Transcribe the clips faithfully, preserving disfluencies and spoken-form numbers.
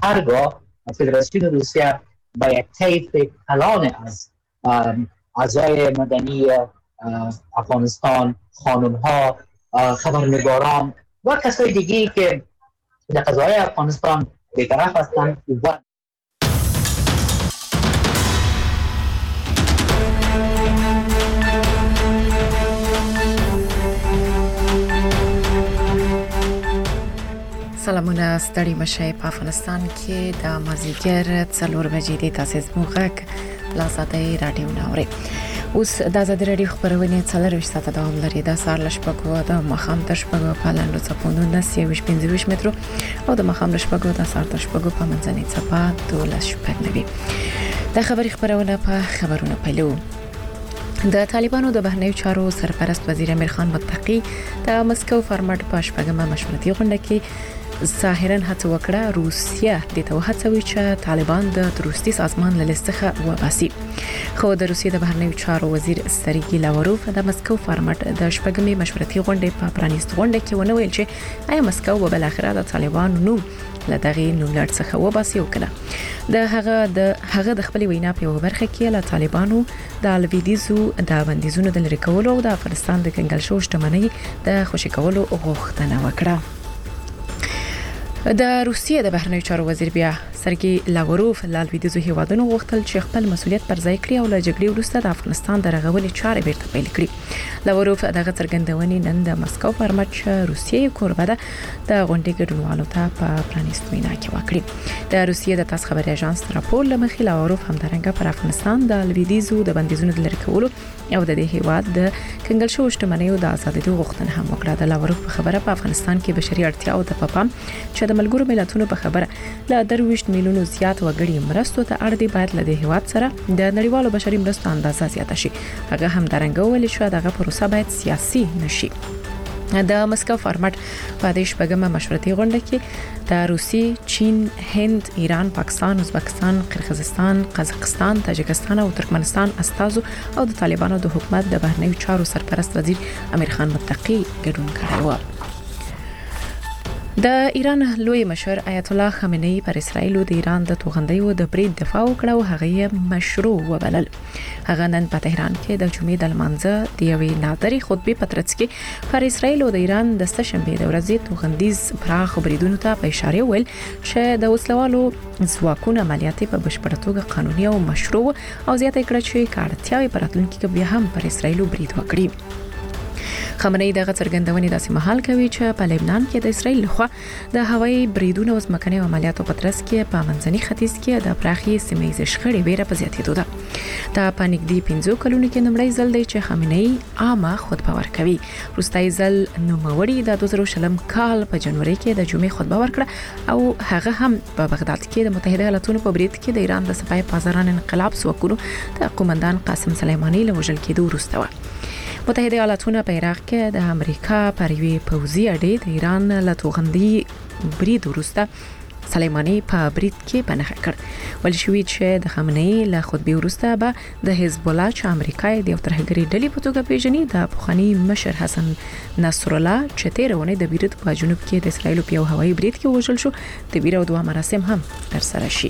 هرگاه فدراسیون روسیه با یک طیف کلان از اعضای مدنی افغانستان، خانم ها، خبرنگاران و کسای دیگی که در قضای افغانستان بی‌طرف هستند و سلامونه ستړي مشه په افغانستان کې د مازیګر څلور بجې د تاسیس موږک لاساته رادیو ناوړي اوس د آزادي رادیو خبرونه څلور ساعته دوام لري د سهار لشپګو د مخام د شپګو په لاندو چپونو نسي وش پنځه مترو او د مخام لشپګو د سهار د شپګو په منځني چپا دولس شپږ نوي د خبري خبرونه په خبرونه پیلو. د طالبانو د بهرنیو چارو سرپرست وزیر امیر خان متقی د مسکو فارمټ په شپږمه مشورتي غونډه کې ظاهرا هڅه وکړه روسیه د توه هڅوي چې طالبان د تروریستي سازمان له لستخه وباسي. خو د روسیې د بهرنیو چارو وزیر سرګی لاوروف د مسکو فارمټ د شپږمې مشورتي غونډې په پرانیست غونډه کې ونه ویل چې آیا مسکو به بل اخره د طالبانو نو لدغه نوملړ څخه وباسي او کنه. د هغه د هغه د خپل وینا په برخه کې له طالبانو د الویدیزو د بندیزونو د لری کولو او د افغانستان د کنګل شو شتمنۍ د خوشی کولو غوښتنه وکړه. د روسیې د بهرنیو چارو وزیر بیا سرګی لاوروف له الویدیزو هیوادونو غوښتل چې خپل مسولیت پر ځای کړي او له جګړې وروسته د افغانستان د رغولې چارې بیرته پیل کړي. لاوروف دغه څرګندونې نن د مسکو فارمټ روسیې کوربه ده د غونډې ګډونوالو ته په پرانیست وینا کې وکړي. د روسیې د تاس خبري اژانس راپور لمخې لاوروف همدارنګه پر افغانستان د الویدیزو د بندیزونو د لری کولو او د دې هیواد د کنګل شو شتمنۍ د ازادۍ غوښتنه هم وکړه. د لاوروف په خبره په افغانستان کې بشري اړتیا او د پپام چې د ملګرو ملتونو په خبره لا درويشت میلیونو زیات وګړي مرستو ته اړ دي باید له دې هیواد سره د نړیوالو بشري مرستو اندازه زیاته شي. هغه هم درنګ ویل شو دغه پروسه باید سیاسي نشي. د مسکو فارمټ په دې شپږمه مشورتي غونډه کې د روسي، چین، هند، ایران، پاکستان، ازبکستان، قرغیزستان، قزاقستان، تاجکستان او ترکمنستان استازو او د طالبانو د حکومت د بهرنیو چارو سرپرست وزیر امیر خان متقی ګډون کړی و. د ایران لوی مشر آیت الله خامنه‌ای پر اسرائیل د ایران د توغندیو د برید دفاع وکړه او هغه مشروع وبلل. هغه نن په تهران کې د جمعې د لمانځه د یوې نادرې خطبه په ترڅ کې پر اسرائیل او د ایران د سشنبه د ورځې توغندیز پراخ بریدونو ته په اشاره ویل چې د وسلوالو ځواکونو عملیات په بشپړه توګه قانوني او مشروع او زیاته کړه چې کارتیاوي پراتلونکو کې بیا هم پر اسرائیل برید وکړي. خامنه‌ای دغه څرګندونې داسې محل کوي چې په لبنان کې د اسرائیل لخوا د هوایي بریدونو او ځمکني عملیاتو په ترڅ کې په منځني ختیځ کې د پراخي سیمې شخړې ویره په زیاتېدو ده. دا په نږدې پنځو کلونو کې نمړی ځل دی چې خامنه‌ای عامه خطبه ورکوي. وروستي ځل نوموړي د دوه زره شلم کال په جنوري کې د جمعې خطبه ورکړه او هغه هم په بغداد کې د متحده ایالاتونو په برید کې د ایران د سپای پازاران انقلاب ځواکونو د قومندان قاسم سلیمانی له وژل کېدو وروسته و. متحده ایالاتونه په عراق کې د امریکا پر یوې پوځي اډې د ایران له توغندي برید وروسته سلیمانی په برید کې پناه کړ. ول شوې چې د خامنه‌ای له خطبه وروسته به د حزب الله چې امریکا د یو ترهګری ډلې په توګه پیژني د پخوانی مشر حسن نصر الله چې تیرونه د بیروت په جنوب کې د اسرایل په یو هوایي برید کې وژل شو د بیرو دوه مراسم هم ترسره شي.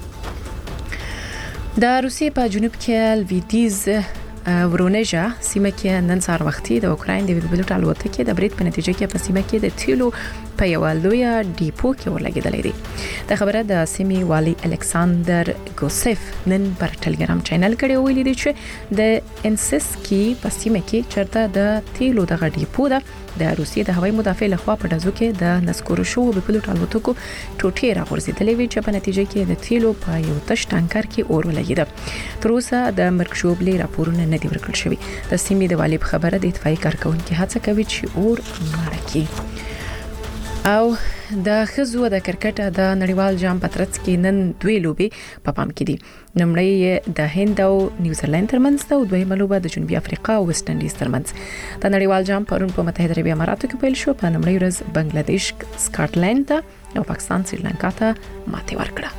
د روسیې په جنوب کې الویدیز ورونژا سیمه کې نن سهار وختي د اوکراین د ویلبلټ الوتکې د برید په نتیجه کې په سیمه کې د تیلو په یو لوی ډیپو کې ورلګیدلې دي. د خبره د سیمې والی الکساندر ګوسف نن پر ټلګرام چینل کړي ویلي دي چې د انسسکی په سیمه کې چرته د تیلو د ډیپو ده د روسیې د هوایي مدافع لخوا په دزو کې د نسکورو شو په پلوټ الوتکو ټوټې راغورځېدلې وي چې په نتیجه کې د تیلو په یو تش ټانکر کې اور ولګیده. تر اوسه د مرګ شوبلې راپورونه نه دی ورکړل شوی. د سیمې د والی خبره د اتفاقي کارکونکو هڅه کوي چې اور مړ کړي. او د خزو د کرکټ د نړیوال جام په ترڅ کې نن دوی لوبي په پام کې دي. نمړی د هند او نیوزیلند ترمنځ او دویمه لوبه د جنوبي افریقا او ویسټ انډیز ترمنځ. د نړیوال جام پرون په متحده عربي اماراتو کې پیل شو. په نمړی ورځ بنگلاديش سکاټلند او پاکستان سریلانکا ته ماتې ورکړه.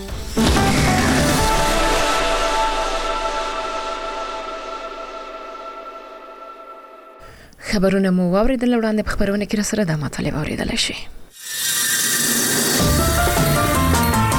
خبرونه مو واوریدل وړاندې په خبرونه کې سره د مطالب اوریدل شي.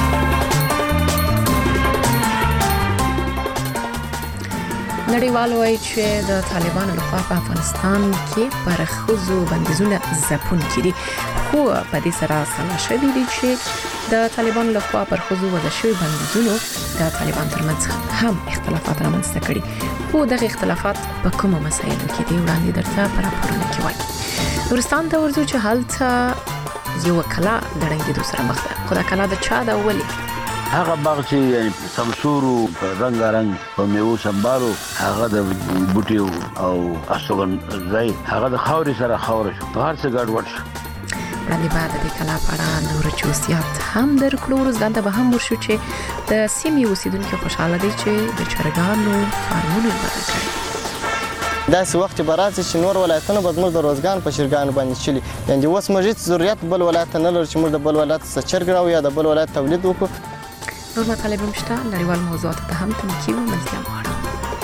نړیوال وایي چې د طالبانو لخوا په افغانستان کې پر خزو بندیزونه ځپون کړي، خو په دې سره سلا شوی دی چې د طالبانو لخوا پر خزو وضع شوی بندیزونو د طالبان ترمنځ هم اختلافات رامنځته کړي، خو دغه اختلافات په کومو مسایلو کې دي وړاندې درته په راپورونه کې وایي. نورستان ته ورځو چې هلته یو کلا د ړنګېدو سره مخ ده، خو دا کلا د چا ده ولې؟ هغه باغ چې سمسورو په رنګارنګ په میوو سمبارو هغه د بوټیو او استوګن ځای هغه د خاورې سره خاور شو، په هر څه ګډوډ شو. وړاندې بعد د کلا په اړه نور جزئیات هم درکړو. ورځ به هم ورشو چې د سیمې اوسیدونکو خوشاله دي چې د چرګانو فارمونه بدل کړي. داسې وخت به راځي چې نور ولایتونه به زموږ د روزګان په چرګانو باندې چلي، یعنې اوس موږ هېڅ ضرورت بل ولایت نه لرو چې موږ د بل ولایت څخه چرګ راوړو یا د بل ولایت تولید وکړو. نور مطالب هم شته، نړیوال موضوعاتو ته هم تنکي و ملتیا غواړم.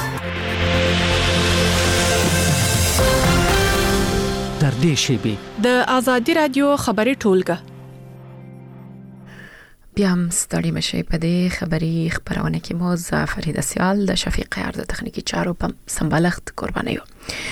در دې شیبې د آزادي رادیو خبري ټولګه بیا هم ستړي مشي په دې خبري خبرونه کې مو زعفرید سیال د شفیق عرض تخنیکی چارو په سمبالښت قربانیو.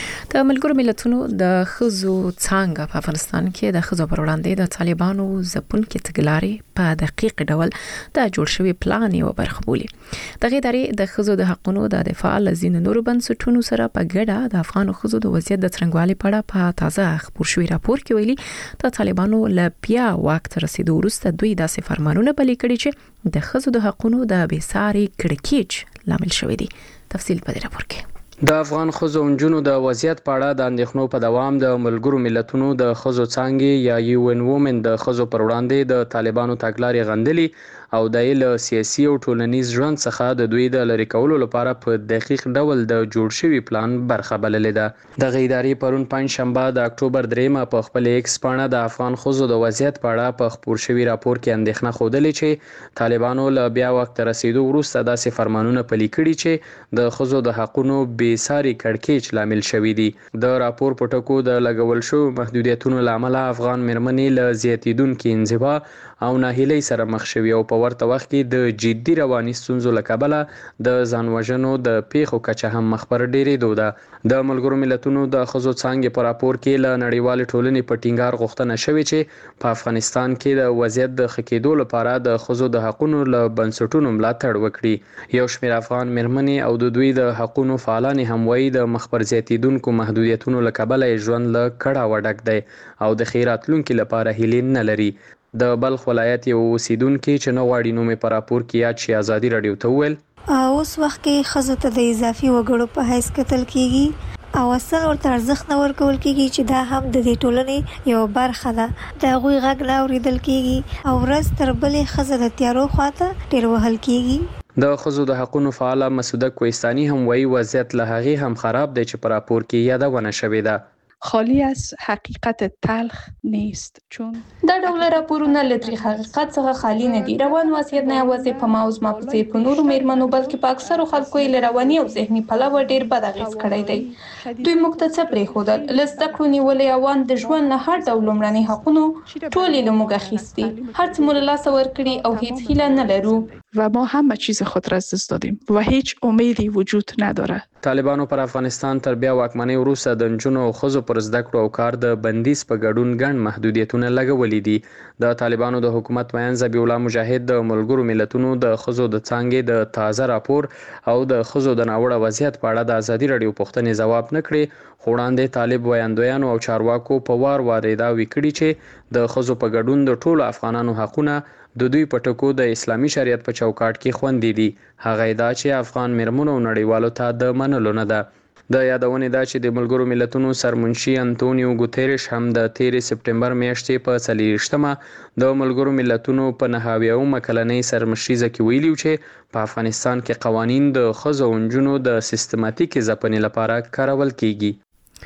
د ملګرو ملتونو د خزو څنګه په افغانستان کې د خزو پر وړاندې د طالبانو ځپون کې تګلارې په دقیق ډول د جوړ شوی پلان یو برخه بولي. دغه ادارې د خزو د حقوقو د دفاع لزین نور بنسټونو سره په ګډه د افغان خزو د وضعیت د څرنګوالي په اړه په تازه خبر شوی راپور کې ویلي د طالبانو ل بیا وخت رسیدو وروسته دوی داسې فرمانونه بلې کړي چې د خزو د حقوقو د بیساري کړکېچ لامل شوی دی. تفصیل په دې راپور کې. د افغان خزو انجونو د وضعیت په اړه د اندېښنو په دوام د ملګرو ملتونو د خزو څانګې یا یو ان وومن د خزو پر وړاندې د طالبانو تګلارې غندلي او د له سیاسي او ټولنیز ژوند څخه د دوی د لری کولو لپاره په دقیق ډول د جوړ شوی پلان برخه بللې ده. د غیداری پرون پنځ شنبه د اکتوبر دریمه په خپل ایکس پاڼه د افغان خزو د وضعیت په اړه په خبر شوی راپور کې اندېښنه خوده چې طالبانو له بیا وخت رسیدو وروسته داسې فرمانونه پلي کړي چې د خزو د حقوقو بیساري کړکېچ لامل شوی دی. د راپور په ټکو د لګول شو محدودیتونو لامل افغان مرمنې له زیاتیدونکو انزوا او ناهیلۍ سره مخ شوي او په ورته وخت کې د جدي رواني ستونزو له کبله د ځانوژنو د پیښو کچه هم مخ پر ډیرېدو ده. د ملګرو ملتونو د خزو څانګې په راپور کې له نړیوال ټولنې په ټینګار غوښتنه شوې چې په افغانستان کې د وضعیت د ښه کېدو لپاره د خزو د حقوقو له بنسټونو ملاتړ وکړي. یو شمېر افغان مرمنې او د دوی د حقوقو فعالان هم وایي د مخ پر زیاتیدونکو محدودیتونو له کبله ژوند له کړه وډک دی او د خیراتلونکو لپاره هیلې نه لري. د بلخ ولایت یو اوسیدونکو چې نو غواړي نو مې په راپور کې یاد شي آزادي رادیو ته وویل اوس وخت کې خزو ته د اضافي وګړو په حیث کتل کیږي او اصل ورته ارزښت نه ورکول کیږي چې دا هم د دې ټولنې یو برخه ده. د هغوی غږ نه اوریدل کیږي او ورځ تر بلې خزه د تیارو خواته ډیر وهل کیږي. د خزو د حقوقو فعال مسعوده کوهستاني هم وایي وضعیت له هغه هم خراب دی چې په راپور کې یادونه شوې ده. خالی از حقیقت تلخ نیست چون دا ډول راپورونه له تاریخ حقیقت څخه خالی نه دي. روان وضعیت نه یوازې په ماوز ما په څیر په نورو میرمنو بلکې په اکثرو خلکو یې رواني او ذهني پلوه ډیر بد اغیز کړی دی. دوی موږ ته څه پرېښودل؟ له زده کړو نیولې اوان د ژوند نه هر ډول لومړني حقوقو ټولې له موږ اخیستي، هر څه مو له لاسه ورکړي او هیڅ هیله نه لرو و ما همه چیز خود را از دست دادیم و هیچ امیدی وجود نداره. طالبانو پر افغانستان تر بیا واکمنۍ وروسته د نجونو او ښځو پر زده کړو او کار د بندیز په ګډون ګڼ محدودیتونه لګولي دي. د طالبانو د حکومت ویان ذبیح الله مجاهد د ملګرو ملتونو د ښځو د څانګې د تازه راپور او د ښځو د ناوړه وضعیت په اړه د ازادي رادیو پوښتنې ځواب نه کړي، خو وړاندې طالب ویاندویانو او چارواکو په وار وار دعوې کړي چې د ښځو په ګډون د ټولو افغانانو حقونه د دوی په ټکو د اسلامي شریعت په چوکاټ کې خوندي دي. هغه دا چې افغان مرمنو او نړیوالو ته د منلو نه ده. د یادونې دا چې د ملګرو ملتونو سرمنشي انټونیو ګوتریش هم د تیر سپټمبر میاشتې په څلوېښتمه د ملګرو ملتونو په نهاویومه کلنۍ سرمشریزه کې ویلي چې په افغانستان کې قوانین د ښځو او نجونو د سیستماتیکي ځپنې لپاره کارول کیږي.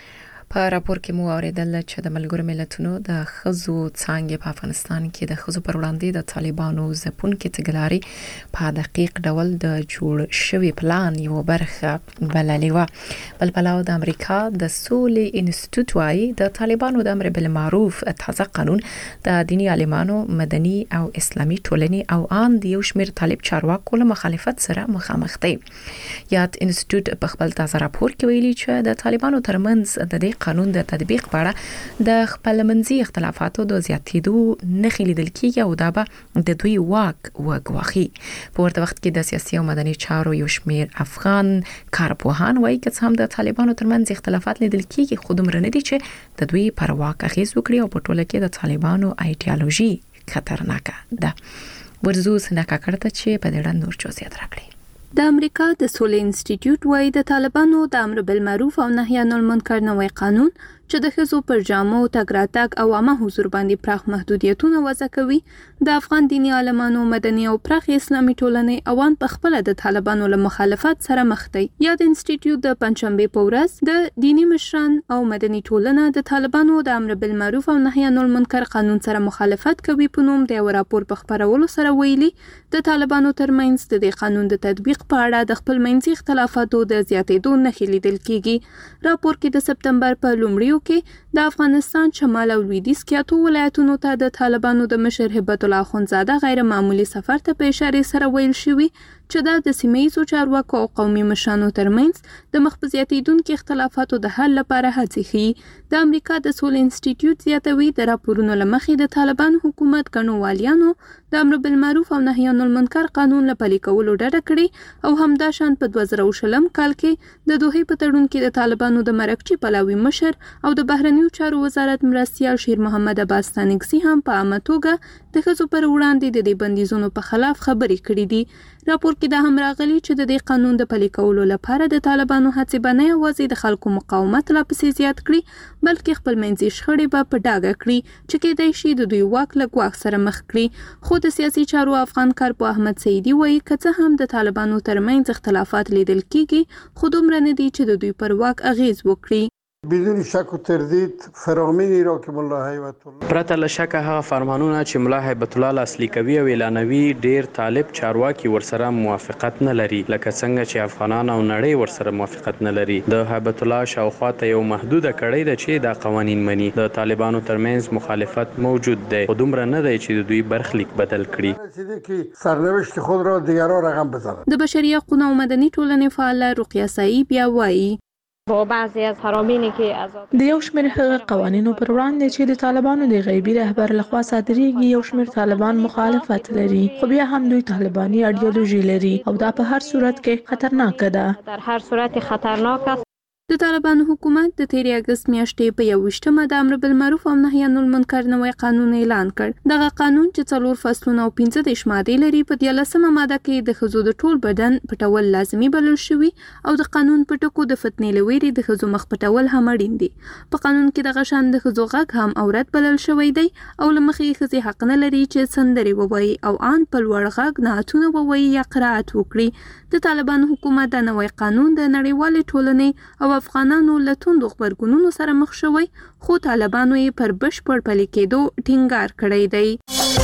په راپور کې مو اوریدل چې د ملګرو ملتونو د خزو څانګې په افغانستان کې د خزو پر وړاندې د طالبانو ځپونکو تګلاري په دقیق ډول د جوړ شوی پلان یو برخه بللې و. بل پلاو د امریکا د سولې انسټیټیوټ وايي د طالبانو د امر بالمعروف تازه قانون د دینی عالمانو، مدني او اسلامي ټولنې او ان د یو شمېر طالب چارواکو له مخالفت سره مخامخ دي. یاد انسټیټیوټ په خپل تازه راپور کې ویلي چې د طالبانو ترمنځ د دې قانون د تطبیق په اړه د خپلمنځي اختلافاتو د زیاتېدو نښې لیدل کېږي او دا به د دوی واک وګواخي. په ورته وخت کې د سیاسي او مدني چارو یو شمېر افغان کارپوهان وایي چې هم د طالبانو ترمنځ اختلافات لیدل کېږي خو دومره نه دي چې د دوی پر واک اغیز وکړي او په ټوله کې د طالبانو ایډیالوژي خطرناکه ده. ورزو سنکا کړه چې په دې اړه نور جزئیات راکړي. د امریکا د سولې انسټیټیوټ وايي د طالبانو د امر بالمعروف او نهي عن المنکر نوې قانون چې د ښځو پر جامو تګ راتګ او عامه حضور باندې پراخ محدودیتونه وضع کوي د افغان دینی عالمانو، مدني او پراخ اسلامي ټولنې اوان په خپل د طالبانو له مخالفت سره مخ دي. یاد انسټیټیوټ د پنځشنبه په ورځ د دینی مشران او مدني ټولنه د طالبانو د امر بالمعروف او نهي عن المنکر قانون سره مخالفت کوي په نوم د یو راپور په خبرولو سره ویلي د طالبانو ترمنځ د دې قانون د تطبیق په اړه د خپل منځي اختلافاتو د زیاتېدو نښې لیدل کېږي. راپور کې د سپتمبر په لومړیو کې د افغانستان شمال او لویدیځ کې اتو ولایتونو ته د طالبانو د مشر هبت الله اخوندزاده غیر معمولی سفر ته په اشاره سره ویل شوی چې دا د سیمه‌ییزو چارواکو او قومي مشرانو ترمنځ د مخ په زیاتېدونکو اختلافاتو د حل لپاره هڅې ښيي. د امریکا د سولې انسټیټیوټ زیاتوي د راپورونو له مخې د طالبان حکومت ګڼو والیانو د امر بالمعروف او نهي عن المنکر قانون له پلي کولو ډډه کړې او همداشان په دوه زره شلم کال کې د دوحې په تړون کې د طالبانو د مرکچي پلاوي مشر او د بهرنیو چارو وزارت مرستیال شیر محمد عباس ستانکزي هم په عامه توګه د ښځو پر وړاندې د دې بندیزونو په خلاف خبرې کړې دي. راپور کې دا هم راغلي چې د دې قانون د پلي کولو لپاره د طالبانو هڅې به نه یوازې د خلکو مقاومت لا پسې زیات کړي بلکې خپلمنځي شخړې به په ډاګه کړي چې کېدای شي د دوی واک له ګواښ سره مخ کړي. خو د سیاسي چارو افغان کارپو احمد سعیدي وایي که څه هم د طالبانو ترمنځ اختلافات لیدل کېږي خو دومره نه دي چې د دوی پر واک اغیز وکړي. بدون شک و تردید فرامینی را که ملا هیبت الله پرته له شکه هغه فرمانونه چې ملا هیبت الله لاسلیک کوي او اعلانوي ډیر طالب چارواکي ورسره موافقت نه لري لکه څنګه چې افغانان او نړۍ ورسره موافقت نه لري. د هیبت الله شاوخوا ته یو محدوده کړۍ ده چې دا قوانین مني. د طالبانو ترمنځ مخالفت موجود دی خو دومره نه دی چې د دوی برخلیک بدل کړي. سرنوشت خود را دیگران رقم بزنند. د بشري حقوقو او مدني ټولنې فعال رقیه سعید بیا وایي با بعضی از حرامینی که آزاد د یو شمېر هغه قوانینو پر وړاندې چې د طالبانو د غیبي رهبر لخوا صادریږي یو شمېر طالبان مخالفت لري خو بیا هم دوی طالباني ایډیالوژي لري او دا په هر صورت کې خطرناک ده. در هر صورت خطرناک است. د طالبانو حکومت د تیرې اگست میاشتې په یوویشتمه د امر بالمعروف او نهي عن المنکر نوې قانون اعلان کړ. دغه قانون چې څلور فصلونه او پنځه دیرش مادې لري په دیارلسمه ماده کې د ښځو د ټول بدن پټول لازمي بلل شوي او د قانون په ټکو د فتنې له ویرې د ښځو مخ پټول هم اړین دي. په قانون کې دغه شان د ښځو غږ هم عورت بلل شوی دی او له مخې ښځې حق نه لري چې سندرې ووایي او ان په لوړ غږ نعتونه ووایي یا قرائت وکړي. د طالبانو حکومت د نوې قانون د نړیوالې ټولنې او افغانانو له توندو غبرګونونو سره مخ شوی خو طالبانو یې پر بشپړ پلي کېدو ټینګار کړی دی.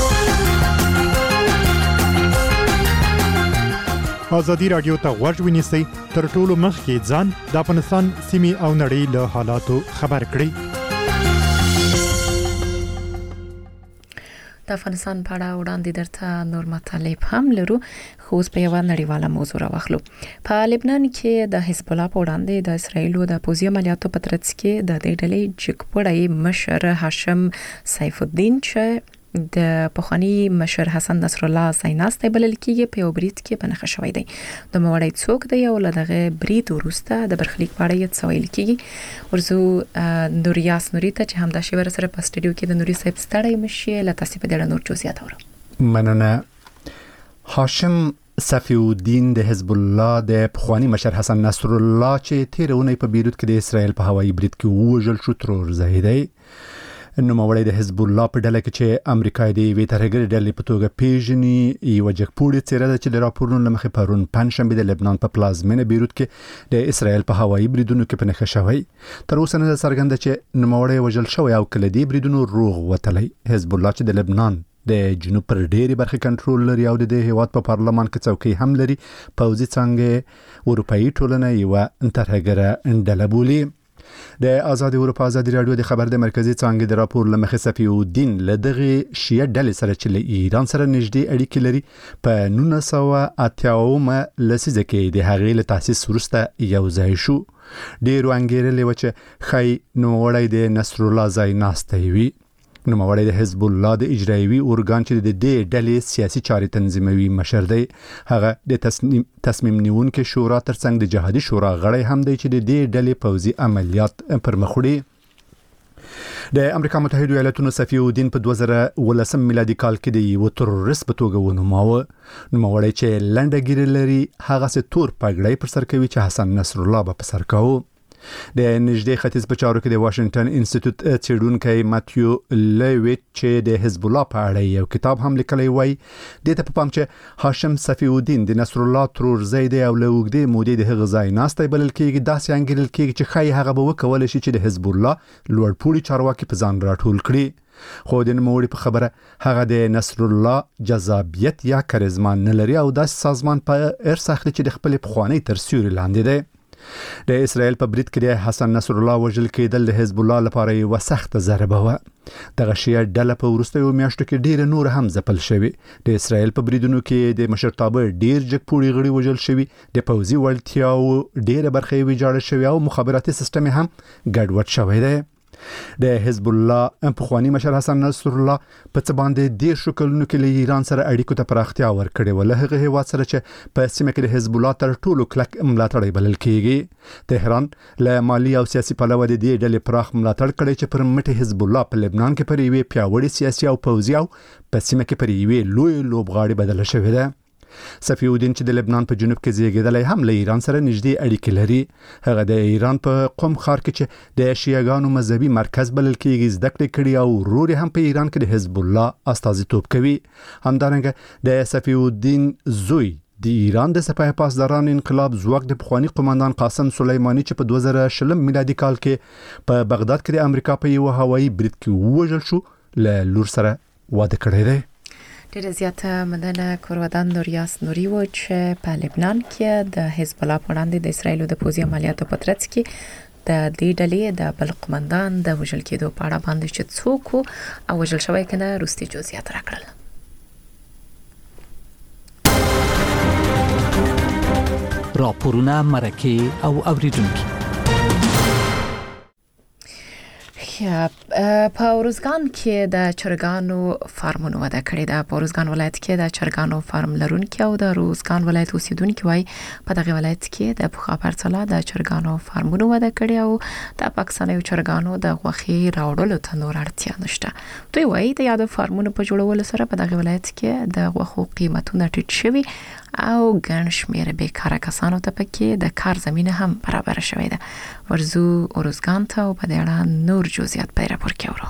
ازادي راډیو ته غوږ ونیسئ تر ټولو مخکې ځان د افغانستان سیمې او نړۍ له حالاتو خبر کړئ. د افغانستان په اړه وړاندې درته نور مطالب هم لرو خو اوس په یوه نړیواله موضوع راوخلو. په لبنان کې د حزب الله په وړاندې د اسرایلو د پوځي عملیاتو په ترڅ کې د دې ډلې جګپړی مشر هاشم سیف الدین چې د پخوانی مشر حسن نصر الله سایناستی بلل کېږي په یو برید کې پنهخه شوی دی. د موړی څوک دی او له دغه برید وروسته د برخلیک په اړه یې څه ویل کېږي. ورزو نوریاس نوري ته چې همدا شی ورسره په سټډیو کې د نوري صاحب ستړی مشي له تاسو په ډېر نور جزئیات اورو. مننه. هاشم صفی الدین د حزب الله د پخوانی مشر حسن نصر الله چې تیرونه په بیروت کې د اسرایل په هوایي برید کې وژل شو ترور زهیدی نوموړی د حزب الله په ډله کې چې امریکا د یوې ترهګرې ډلې په توګه پیژني یوه جګپوړې څیره ده چې د راپورونو له مخې پرون پنجشنبه د لبنان په پلازمینه بیروت کې د اسرائیل په هوایي بریدونو کې په نښه شوی. تر اوسه نه څرګنده چې نوموړی وژل شوی او کله دې بریدونو روغ وتلی. حزب الله چې د لبنان د جنوب پر ډېری برخې کنټرول لري او د دې هیواد په پارلمان کې څوکۍ هم لري، پوځي څانګې اروپایي ټولنه یوه ترهګره ډله بولي. د آزادي اروپا آزادي رادیو د خبر د مرکزی څانګې د راپور له مخې صفي الدین له دغه شیعه ډلې سره چې له ایران سره نږدې اړیکې لري په نولس سوه اته اومه لسیزه کې د هغې له تاسیس وروسته یو ځای شو. ډېرو انګېرلې وه چې ښایي نوموړی د نصر الله ځای ناستی وي. نوموړی د حزب الله د اجرایوي ارګان چې د دې ډلې سیاسي چارې تنظیموي مشر دی. هغه د تصمیم تصمیم نیونکو شورا ترڅنګ د جهادي شورا غړی هم دی چې د دې ډلې پوځي عملیات پر مخ وړي. د امریکا متحده ایالاتونو صفي الدین په دوه زره ولسم میلادي کال کې د یو تروریست په توګه ونوماوه. نوموړی چې لنډه ګیره لري هغه سه تور پګړی پر سر کوي چې حسن نصر الله به په سر کاوه. د نږدې ختیځ په چارو کې د واشنگټن انسټیټیوټ څېړونکی ماتیو لیویټ چې د حزب الله په اړه یو کتاب هم لیکلی وای د ته په پام چې هاشم صفي الدین د نصر الله ترورزی دی او له اوږدې مودې د هغه ځای ناستی بلل کېږي. داسې انګېرل کېږي چې ښایي هغه به وکولی شي چې د حزب الله لوړپوړي چارواکي په ځان راټول کړي. خو د نوموړي په خبره هغه د نصر الله جذابیت یا کاریزما نه لري او داسې سازمان په ارث اخلي چې د خپلې پخوانۍ تر سیوري لاندې دی. د اسرائیل په برید کې د حسن نصر الله وژل کېدل د حزب الله لپاره یوه سخته ضربه وه. دغه شیعه ډله په وروستیو میاشتو کې ډېره نور هم ځپل شوې. د اسرائیل په بریدونو کې د مشرتابه ډېر جګپوړي غړي وژل شوي، د پوځي وړتیاو ډېره برخه یې ویجاړه شوې او مخابراتي سیستم هم ګډوډ شوی دی. د حزب الله پخوانی مشر حسن نصر الله په څه باندې ډېر شو کلونو کې له ایران سره اړیکو ته پراختیا ورکړې وه. له هغه هیواد سره چې په سیمه کې د حزب الله تر ټولو کلک ملاتړی بلل کېږي. تهران له مالی او سیاسي پلوه د دې ډلې پراخ ملاتړ کړی چې پر مټ حزب الله په لبنان کې پر یوې پیاوړې سیاسي او پوځي او په سیمه کې پر یوې لوی لوبغاړې بدله شوې ده. صفي الدین چې د لبنان په جنوب کې زیږیدلی هم له ایران سره نږدې اړیکې لري. هغه د ایران په قم ښار کې چې د شیعهګانو مذهبي مرکز بلل کېږي زده کړې کړي او ورور هم په ایران کې د حزب الله استازیتوب کوي. همدارنګه د صفي الدین زوی د ایران د سپاه پاسداران انقلاب ځواک د پخوانی قوماندان قاسم سلیمانی چې په دوه زره شلم میلادي کال کې په بغداد کې د امریکا په یو هوایي برید کې ووژل شو، له لور سره واده کړی دی. ډېره زیاته مننه کورودان نوریاس نوري و چې په لبنان کې د حزب الله په وړاندې د اسرایلو د پوځي عملیاتو په ترڅ کې د دې ډلې د بل قومندان د وژل کېدو په اړه باندې چې څوک او وژل شوی کنه روستي جزئیات راکړل. راپورونه مرکه او اوریدونکو په اروزګان کې د چرګانو فارمونه وده کړې ده. په اروزګان ولایت کې د چرګانو فارم لرونکي او د اروزګان ولایت اوسیدونکي وایي په دغه ولایت کې د پخوا پرتله د چرګانو فارمونه وده کړې او د پاکستاني چرګانو د غوښې راوړلو ته نور اړتیا نشته. دوی وایي د یاد فارمونو په جوړولو سره په دغه ولایت کې د غوښو قیمتونه ټیټ شوي او ګڼ شمېر بیکاره کسانو ته پکې د کار زمینه هم برابر شوې ده. ورزو اروزګان ته او په دې اړه نور جزئیات په راپور کې اورو.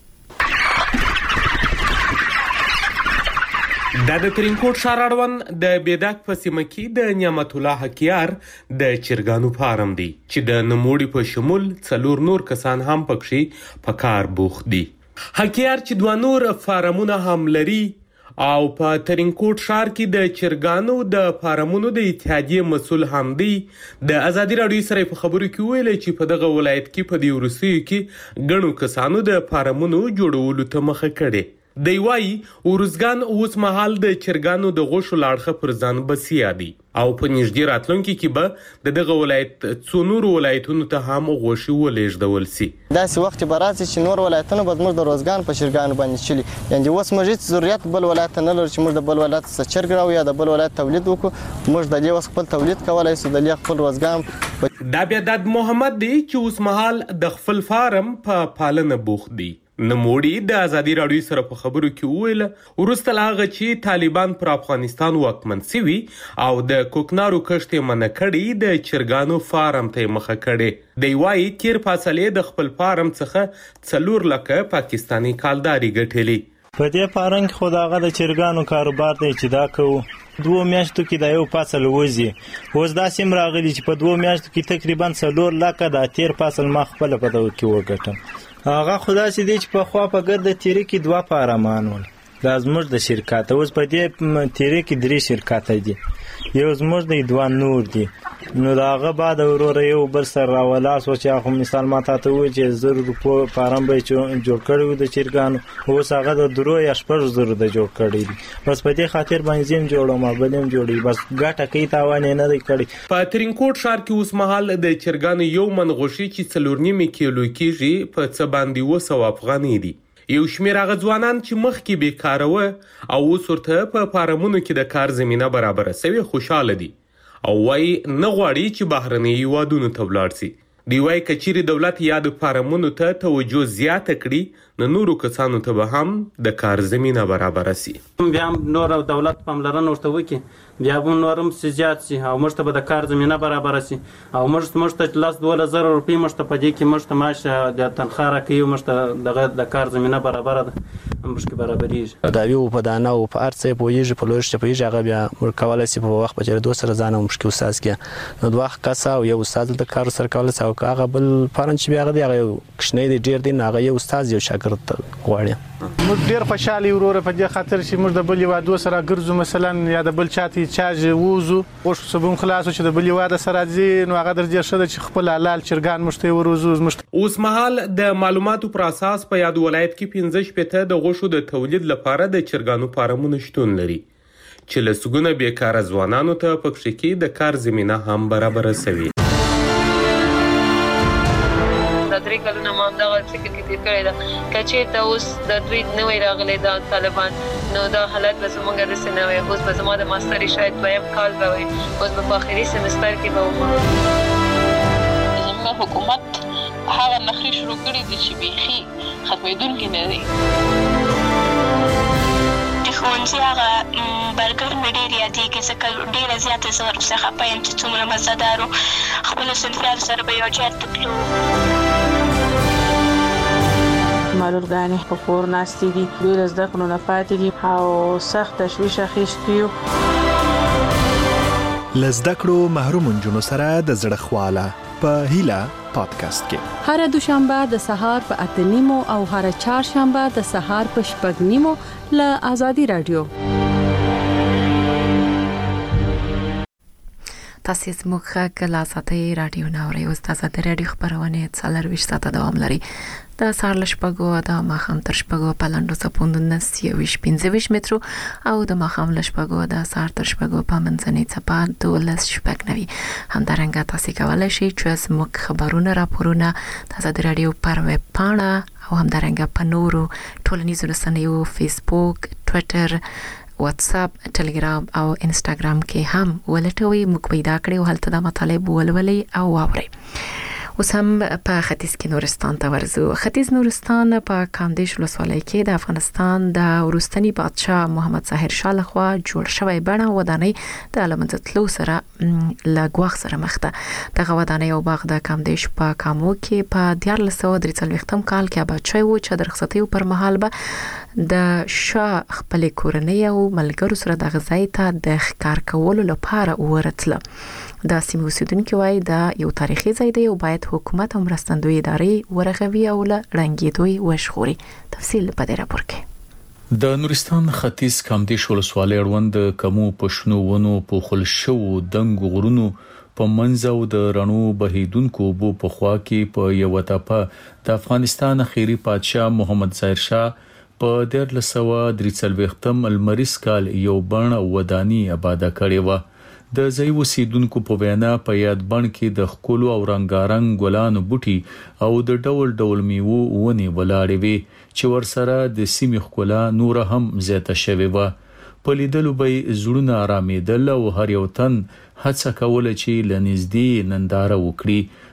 د ترینکوټ ښار اړوند د بیداک په سیمه کې د نعمت الله حکیار د چرګانو فارم دی چې د نوموړي په شمول څلور نور کسان هم پکې په کار بوخت دي. حکیار چې دوه نور فارمونه هم لري او په ترینکوټ ښار کې د چرګانو د فارمونو د اتحادیې مسؤل هم دی. د ازادي راډیو سره په خبرو کې ویل چې په دغه ولایت کې په دې وروستیو کې ګڼو کسانو د فارمونو جوړولو ته مخه کړې. دی وایي اروزګان اوس مهال د چرګانو د غوښو لاړخه پر ځان بسیا دي او په نږدې راتلونکي کې به د دغه ولایت څو نورو ولایتونو ته هم غوښې ولېږدول سي. داسې وخت به راسي چې نور ولایتونه به زموږ د روزګان په چرګانو باندې چلي. یعنې اوس موږ هېڅ ضرورت بل ولایت ته نه لرو چې موږ د بل ولایت څخه چرګ راوړو یا د بل ولایت تولید وکړو. موږ د دې اوس خپل تولید کولی شو، د دې خپل روزګان. دا بیا د محمد دی چې اوس مهال د خپل فارم په پالنه بوخت دی. نموړي د ازادي راډیو سره په خبرو کې وویل وروسته له هغه چې طالبان پر افغانستان واکمن سوي او د کوکنارو کښت یې منع کړی د چرګانو فارم ته مخه کړې دی وايي تیر فاصلې د خپل فارم څخه څلور لکه پاکستاني کالداري ګټلې په دې فارم کې خو دغه د چرګانو کاروبار دی چې دا کوو دوه میاشتو کې دا یو فصل وځي اوس دا سیم راغلی چې په دوه میاشتو کې تقریبا څلور لکه دا تیر فصل ما خپل په دغه کې وګټم هغه خدا سي دي چې په خوا په ګرد تیری کې دوه پارمان ول دا زموږ د شرکت اوس په دې تیری کې درې شرکت دي یو زموږ د دوه نور دي نو داغه بعد وروره یو بل سره راولاس و چې هغه مثال ماته ته و چې زر روپو فارم به جوړ کړو د چرګانو اوس هغه د درو یا شپږ زر د جوړ کړی دي بس په دې خاطر باندې زم جوړو ما بلم جوړي بس ګټه کوي تاوان نه دی کړی په ترینکوټ ښار کې اوس مهال د چرګانو یو من غوښي چې څلور نیمه کیلو کېږي په څه باندې وسو افغاني دي یو شمېر هغه ځوانان چې مخکې بیکاره وه او اوس ورته په فارمونو کې د کار زمینه برابره سوې خوشحاله دي او وايي نه غواړي چې بهرني هیوادونو ته ولاړ شي دی وايي که چیرې دولت یا د فارمونو ته توجه زیاته کړي نو نورو کسانو ته به هم د کار زمینه برابره سي بیا هم نور دولت پاملرنه ورته وکړي بیا به نورم زیات سي او موږ ته به د کار زمینه برابره سي او موږ موږ ته لاس دوله زر روپۍ موږ ته په دې کې موږ ته معاش د تنخواه راکوي موږ ته دغه د کار زمینه برابره ده موږ کې برابرېږي دا یو په دانه او په هر څه پوهېږي په لویشت پوهېږي هغه بیا موږ کولی سي په وخت په چېرېدو سره ځان او موږ کې استاد کړي نو دوه کسه او یو استاد دلته کار سره کولی سي او هغه بل فارم چې بیا هغه دی هغه یو کوچنی دی ډېر دی نو هغه یو استاد یو شاګرد غواړي موږ ډېر خوشحاله یو وروره په دې خاطر چې موږ د بل هېوادو سره ګرځو مثلا یا د بل چاته چارج ووځو غوښتو صبح خلاصو چې د بل هېواد سره ځي نو هغه در ډېر ښه ده چې خپل حلال چرګان موږ ته وروځو اوس مهال د معلوماتو پر اساس په یاد ولایت کې پنځه شپېته د غوښو د تولید لپاره د چرګانو فارمونه شتون لري چې لسګونه بیکاره ځوانانو ته په کښې کې د کار زمینه هم برابره سوي درې کلونه ما همدغه فکر کې تېر کړی ده که چېرته اوس د دوی نوی راغلی دا طالبان نو دا حالت به زموږ داسې نه وی اوس به زما د ماستري شاید دویم کال به وی اوس به په آخري سمستر کې به وم زموږ حکومت هغه نخرې شروع کړي دي چې بیخي ختمېدونکي نه دي د ښوونځي هغه برګر مې ډېر یادېږي ځکه ډېره زیاته زه ورپسې خفه یم چې څومره مزهدار و خپلو صنفیانو سره به یو ځای ته تلو معلولګانې په کور ناستې دي دوی له زده کړو نه پاتې دي او سخت تشویش اخیستی یو له زده کړو محروم نجونو سره د زړه خواله په هیله پادکاسټ کې هر دوشنبه د سهار په اته نیمو او هر چهارشنبه د سهار په شپږ نیمو له آزادي رادیو تاسو زموږ غږ له آزادي رادیو ناوړي اوس د آزادي رادیو خبرونه څلرويشت ساعته دوام لري د سهار له شپږو د ماښام تر شپږو په لاندو څپوندونه یوویشت پنځه ویشت مترو او د ماښام له شپږو د سهار تر شپږو په منځنۍ څپه دولس شپږ نوي همدارنګه تاسو کولی شئ چې زموږ خبرونه راپورونه د آزادي رادیو پر ویب پاڼه او همدارنګه په نورو ټولنیزو رسنیو فیسبوک ټویټر واتس اپ ټلګرام او انستګرام کې هم ولټوي موږ پیدا کړو هلته د مطالب ولولي او واوري اوس هم په ختیځ کې نورستان ته ورځو ختیځ نورستان په کاندیش ولسوالۍ کې د افغانستان د وروستني بادشاه محمد ظاهر شاه لخوا جوړ شوی بڼه ودانۍ د علامتلو سره له ګواښ سره مخ ده دغه ودانۍ او باغ د کاندیش په کامو کې په دیارلس سوه درې څلوېښتم کال کې آباد شوی و چې د رخصتیو پر مهال به د شاه خپلې کورنۍ او ملګرو سره دغه ځای ته د ښکار کولو لپاره ورتله د سیمې اوسیدونکي وایي دا یو تاریخي ځای دی او باید حکومت او مرستندوی ادارې ورغوي او له ړنګېدو وژغوري تفصیل په دې راپور کې د نورستان ختیځ کامدیش ولسوالۍ اړوند کمو پښنو ونو په خل شو دنګ غرونو په منځ او د رڼو بهیدونکو بو په خوا کې په یو ټاپه د افغانستان اخیری بادشاه محمد ظاهر شاه په دیارلس سوه درې څلوېښتم المریز کال یو بڼ ودانی آباد کړی و د ځای اوسیدونکو په وینا په یاد بڼ کې د ښکلو او رنګارنګ ګلانو بوټي او د ډول ډول میوو ونې ولاړې وې چې ورسره د سیمې ښکلا نور هم زیاته شوې وه په لیدلو به زړونه آرامېدل او هر یو تن هڅه کوله چې له نږدې ننداره وکړي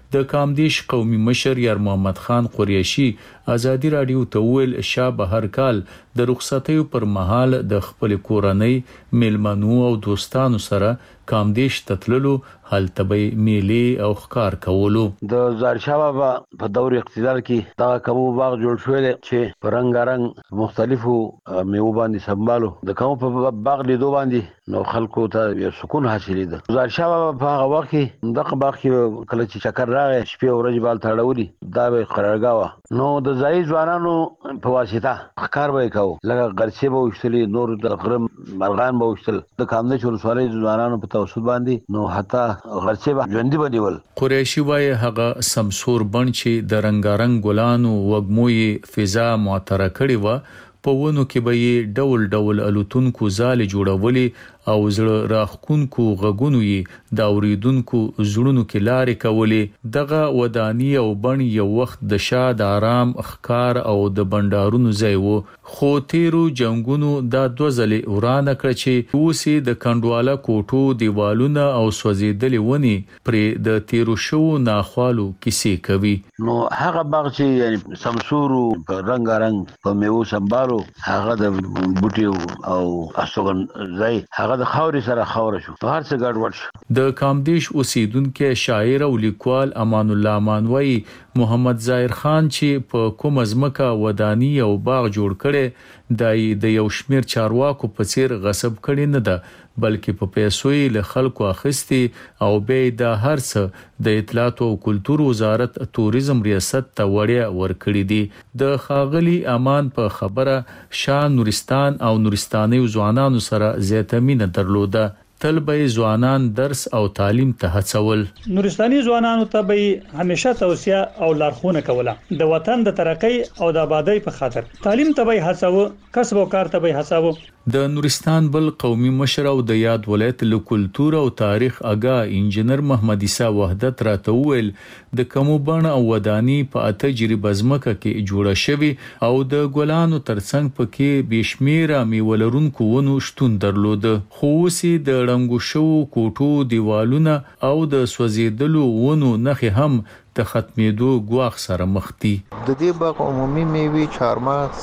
د کامدیش قومي مشر یار محمد خان قریشي ازادي رادیو ته ویل شابه هر کال د رخصتیو پر مهال د خپل کورنۍ میلمنو او دوستانو سره کامدیش تتللو هلتبي میلي او ښکار کولو. د زارشاه بابا په دور اقتدار کې دا کومو باغ جوړ شوی چې پرنګارنګ مختلفو میوه باندې سمبالو د کوم په باغ لیدو باندې نو خلکو ته یو سکون حاصلې ده. زارشاه بابا په هغه وخت کې دغه باغ کې کله چې چکر راغی شپې ورځې بال تړولي دا به قرارګاوه نو د ځای ځوانانو په واسطه ښکار به کوو لکه غرڅې به وشتلې نور د غرم مرغان به وشتل د کامدیش ولسوالۍ ځوانانو په توسط باندې نو حتی غرڅې به ژوندي بنیول. قریشي وایي هغه سمسور بڼ چې د رنگارنګ ګلانو وګموي فضا معطره کړي و په ونو کې به یې ډول ډول الوتونکو ځالې جوړولې او زړه راخونکو غږونو یې د اوریدونکو زړونو کې لارې کولې. دغه ودانی او بڼ یو وخت د شاد آرام ښکار او د بندارونو ځای و خو تیرو جنگونو دا دوه ځلې ورانه کړ چې اوسې د کندواله کوټو دیوالونه او سوځېدلې ونی پرې د تیرو شو ناخوالو کیسې کوي. نو هغه باغ چې یعنی سمسورو په رنگارنګ په میوه سمبالو هغه د بوټي او استوګن ځای هغه د خاورې سره خاور شو هر څه ګډوډ شو. د کامدیش اوسیدونکو شاعر او لیکوال امان الله مانوي محمد ظاهر خان چې په کوم ازمکه ودانی او باغ جوړ کړي دای د یو شمیر چارواکو په څیر غصب کړي نه ده بلکې په پیسو یې له خلکو اخیستي او به د هر څه د اطلاعات او کلتور وزارت توریزم ریاست ته وړیا ورکړي دي. د خاغلی امان په خبره شاه نورستان او نورستاني ځوانانو سره زیاته مینه درلوده. تل به ځوانان درس او تعلیم ته هڅول. نورستاني ځوانانو ته به همیشه توصیه او لارښوونه کوله د وطن د ترقۍ او د آبادی په خاطر. تعلیم ته به هڅاو کسب او کار ته به هڅاو. د نورستان بل قومي مشر او د یاد ولایت له کلتور او تاریخ اگا انجنیر محمد عیسی وحدت راته ویل د کومو بڼ او ودانی په تجربه ځمکه کې جوړه شوی او د ګلانو ترڅنګ پکې بشمیره میولرونکو ونو شتون درلود خو سي د رنگو شو کوټو دیوالونه او د سوځیدلو ونو نخي هم د ختمېدو ګواښ سره مخ دي. د دې باغ عمومي میوي چارمغز،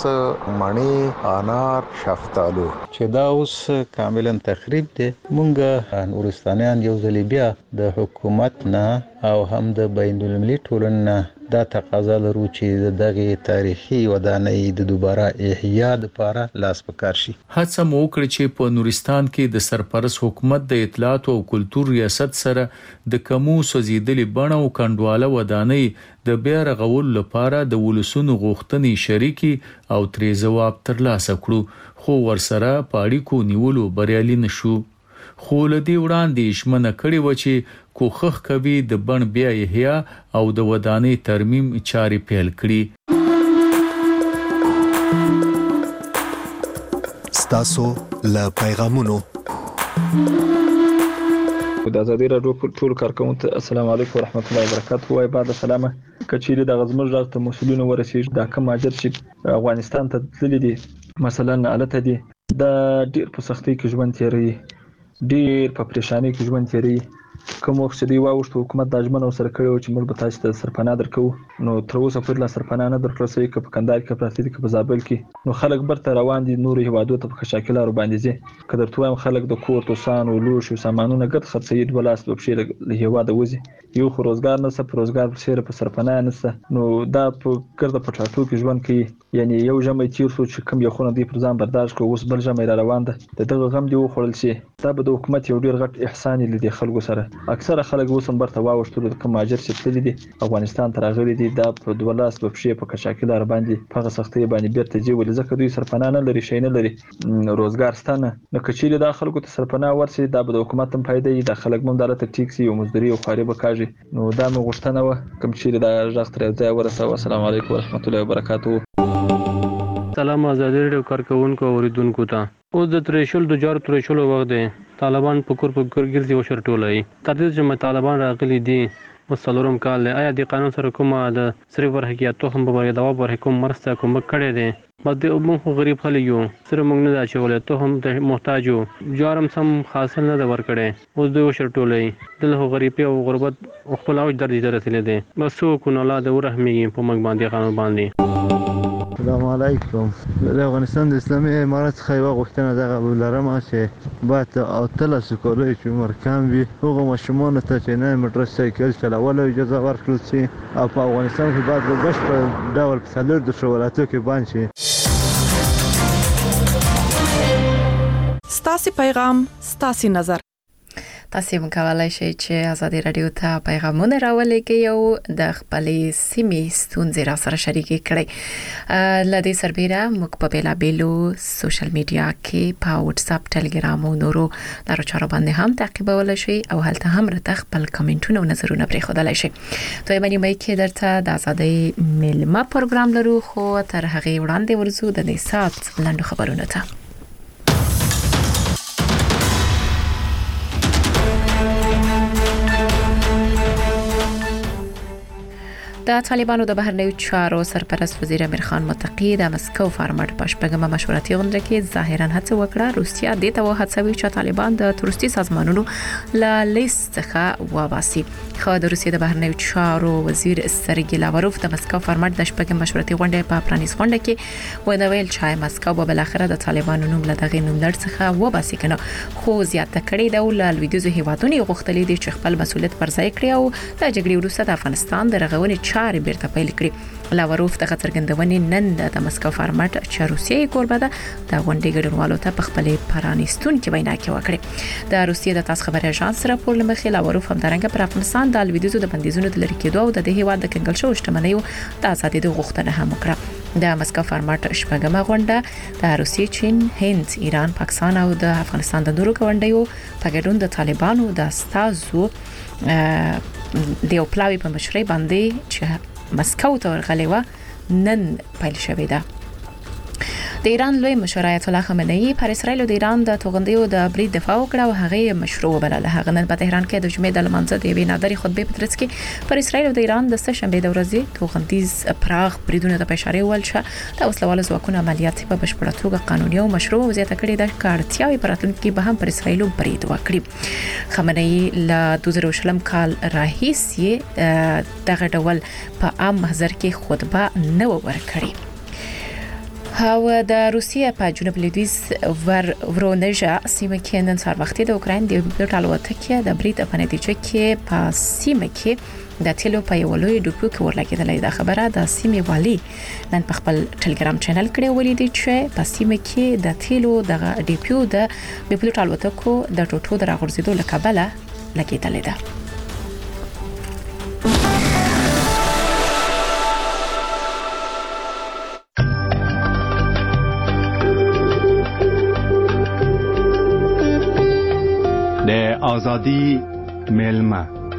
مڼې، انار، شفتالو چې دا اوس کاملا تخریب دي. مونږ نورستانیان یو ځل بیا د حکومت نه او هم د بین المللي ټولنې نه دا تقاضا لرو چې دغه تاریخي ودانۍ د دوباره احیا لپاره لاس پکار شي. هڅه مو وکړه چې په نورستان کې د سرپرست حکومت د اطلاعات او کلتور ریاست سره د کومو سوځیدلې بڼ او کندواله ودانۍ د بیا رغول لپاره د ولسونو غوښتنې شریکي او ترې جواب ترلاسه کړو خو ورسره پاړیکو نیولو بریالي نشو. خو لدی وړاندې شمنه کړي و چې کوخخ کوي د بڼ بیا احیا او د ودانۍ ترمیم چاري پیل کړي. ستاسو له پیغامونو د ازادي راډیو ټول کارکونکو ته السلام علیکم ورحمت الله وبرکاته. وای بعد سلامه کچېری د غزمر راځ ته مسولینو ورسېږي دا کوم اجر چې افغانستان ته تللی دي مثلا الته دي د ډیر په سختۍ کې ژوند تیری ډیر په پریشانی کې ژوند تیری کوم وخت چې دی واوښت حکومت د اجمن سره کړو چې موږ به تاسو ته سرپناه درکو نو تر اوسه پورې لا سرپناه نه درکړل شوی که په کندهار کې پراته دي که په زابل کې نو خلک برته روان دي نور هیوادو ته په شاکلارو باندې ځي که درته وایم خلک د کور توسان او لوښ او سامانونه ګټ خرڅوي دوه لاس په پښې له هیواده وځي یو خو روزګار نشته په روزګار په سیره په سرپناه نشته نو دا په ګرده په ټاټو کې ژوند کوي یعنی یو ژمي تیر شو چې کوم یو خونه دی پر ځان برداشت کوو اوس بل ژمي را روان ده د دغه غم دی وخوړل شي دا به د حکومت یو ډیر غټ احسان لیدي خلکو سره اکثره خلک اوس هم برته واوښتل د کوم اجر چې تللی دي افغانستان ته راغلي دي دا په دوه لاس په پښې په کچاکلار باندې په هغه سختۍ باندې بیرته ځي ولې ځکه دوی سرپناه نه لري شي نه لري روزګار ستانه نو کچېری دا خلکو ته سرپناه ورسي دا به د حکومت هم فائدې د خلک مونږ دلته ټیکسي او مزدوري او خاري به کاږي نو دا مو غوښتنه و کوم چې دا ځخ تر ځای ورسو. السلام علیکم ورحمت الله وبرکاته. سلام ازادي راډیو کارکونکو اوریدونکو ته اوس د تریشل د جار تریشل وخت دی طالبان په کور په کور ګرځي او شرټولای تر دې چې طالبان راغلي دي وسلورم کال آیا د قانون سره کومه د سری ورحقیقت هم په دوا ور حکومت مرسته کوم کړي دي بده موږ غریب خلک یو سره موږ نه دا چولې ته هم د محتاج یو جارم سم حاصل نه ور کړي اوس دوی شرټولې دله غریبي او غربت خپل او درجه رسیدلې دي بس کو نه لا د ورحمي په مګ باندې قانون باندې. السلام علیکم. د افغانستان د اسلامي امارت څخه یو غوښتنه دغه ولرم چې باید او تل سکولای چې عمر کم وي هغه ماشومان ته چې نه موټر سایکل چلول اجازه ورکړل شي او په افغانستان کې باید په بشپړ ډول په څلور د شولاتو کې بند شي. ستاسو پیغام ستاسو نظر. تاسو هم کولای شئ چې ازادي رادیو ته پیغامونه راولېږئ او د خپلې سیمې ستونزې را سره شریکې کړئ. له دې سربېره موږ په بېلابېلو سوشل میډیا کې په واتس اپ، ټلګرام او نورو لارو چارو باندې هم تعقیبولی شئ او هلته هم راته خپل کمنټونه او نظرونه پرېښودلی شئ. دویمه نیمه کې درته د ازادۍ میلمه پروګرام لرو خو تر هغې وړاندې ورځو د دې ساعت لنډو خبرونو ته. د طالبانو د بهرنیو چارو سرپرست وزیر امیر خان متقی د مسکو فارمټ په شپږمه مشورتي غونډه کې ظاهرا هڅه وکړه روسیا د ته وهڅوي چې طالبان د تروریستي سازمانونو له لیست څخه وباسي. خو د روسیا د بهرنیو چارو وزیر سرګی لاوروف د مسکو فارمټ د شپږمه مشورتي غونډه په پرانیز غونډه کې وینا ویل چې مسکو به بل اخره د طالبانو نوم له دغه نوم لړ څخه وباسي کنه خو زیاته کړي د ول لویدیزو هیوادونو غوښتلې دي چې خپل مسولیت پر ځای کړي او د جګړې وروسته د افغانستان د رغونې چارې بیرته پیل کړي. لاوروف د څرګندونې نن د مسکو فارمټ چې روسیې کوربه ده د غونډې ګډونوالو ته په خپلې پرانیستون کې وینا کې وکړه. د روسیې د تاسو خبري اژانس راپور لمخې لاوروف هم درنګ پر افغانستان د لویدیزو د بندیزونو د لری کېدو او د هیواد د کنګل شو شتمنیو د ازادۍ د غوښتنه هم وکړه. د مسکو فارمټ شپږمه غونډه د روسیې، چین، هند، ایران، پاکستان او د افغانستان د نورو غونډیو په ګډون د طالبانو د استازو د یو پلاوی په مشرۍ باندې چې مسکو ته ورغلې و نن پیل شوې ده. د ایران لوی مشر آیت الله خامنه‌ای پر اسرائیل او د ایران د توغندیو د برید دفاع وکړه او هغه مشروع وبلله. هغه نن په تهران کې د جمعې د لمانځه د یوې نادرې خطبې په ترڅ کې پر اسرائیل او د ایران د سه شنبې د ورځې توغندیز پراخ بریدونه د اشاره ول چې د وسلوالو ځواکونو عملیات په بشپړه توګه قانوني او مشروع او زیاته کړې ده کارتیاوي پراتونکو به هم پر اسرائیل برید وکړي. خامنه‌ای له دوه زره شلم کال راهیسې دغه ډول په عام محضر کې خطبه نه ورکړي. او د روسیې په جنوب لویدیځ ور ورونژا سیمه کې نن سهار وختي د اوکراین د بلوټ الوتکې د برید په نتیجه کې په سیمه کې د تیلو په یو لوی ډوپو کې ورلګېدلې ده. خبره د سیمې والی نن په خپل ټلګرام چینل کې ولیدل چې په سیمه کې د تیلو د ډیپو د بلوټ الوتکو د ټوټو د راغورځېدو لکبله لګېدلې ده. آزادی میلمه.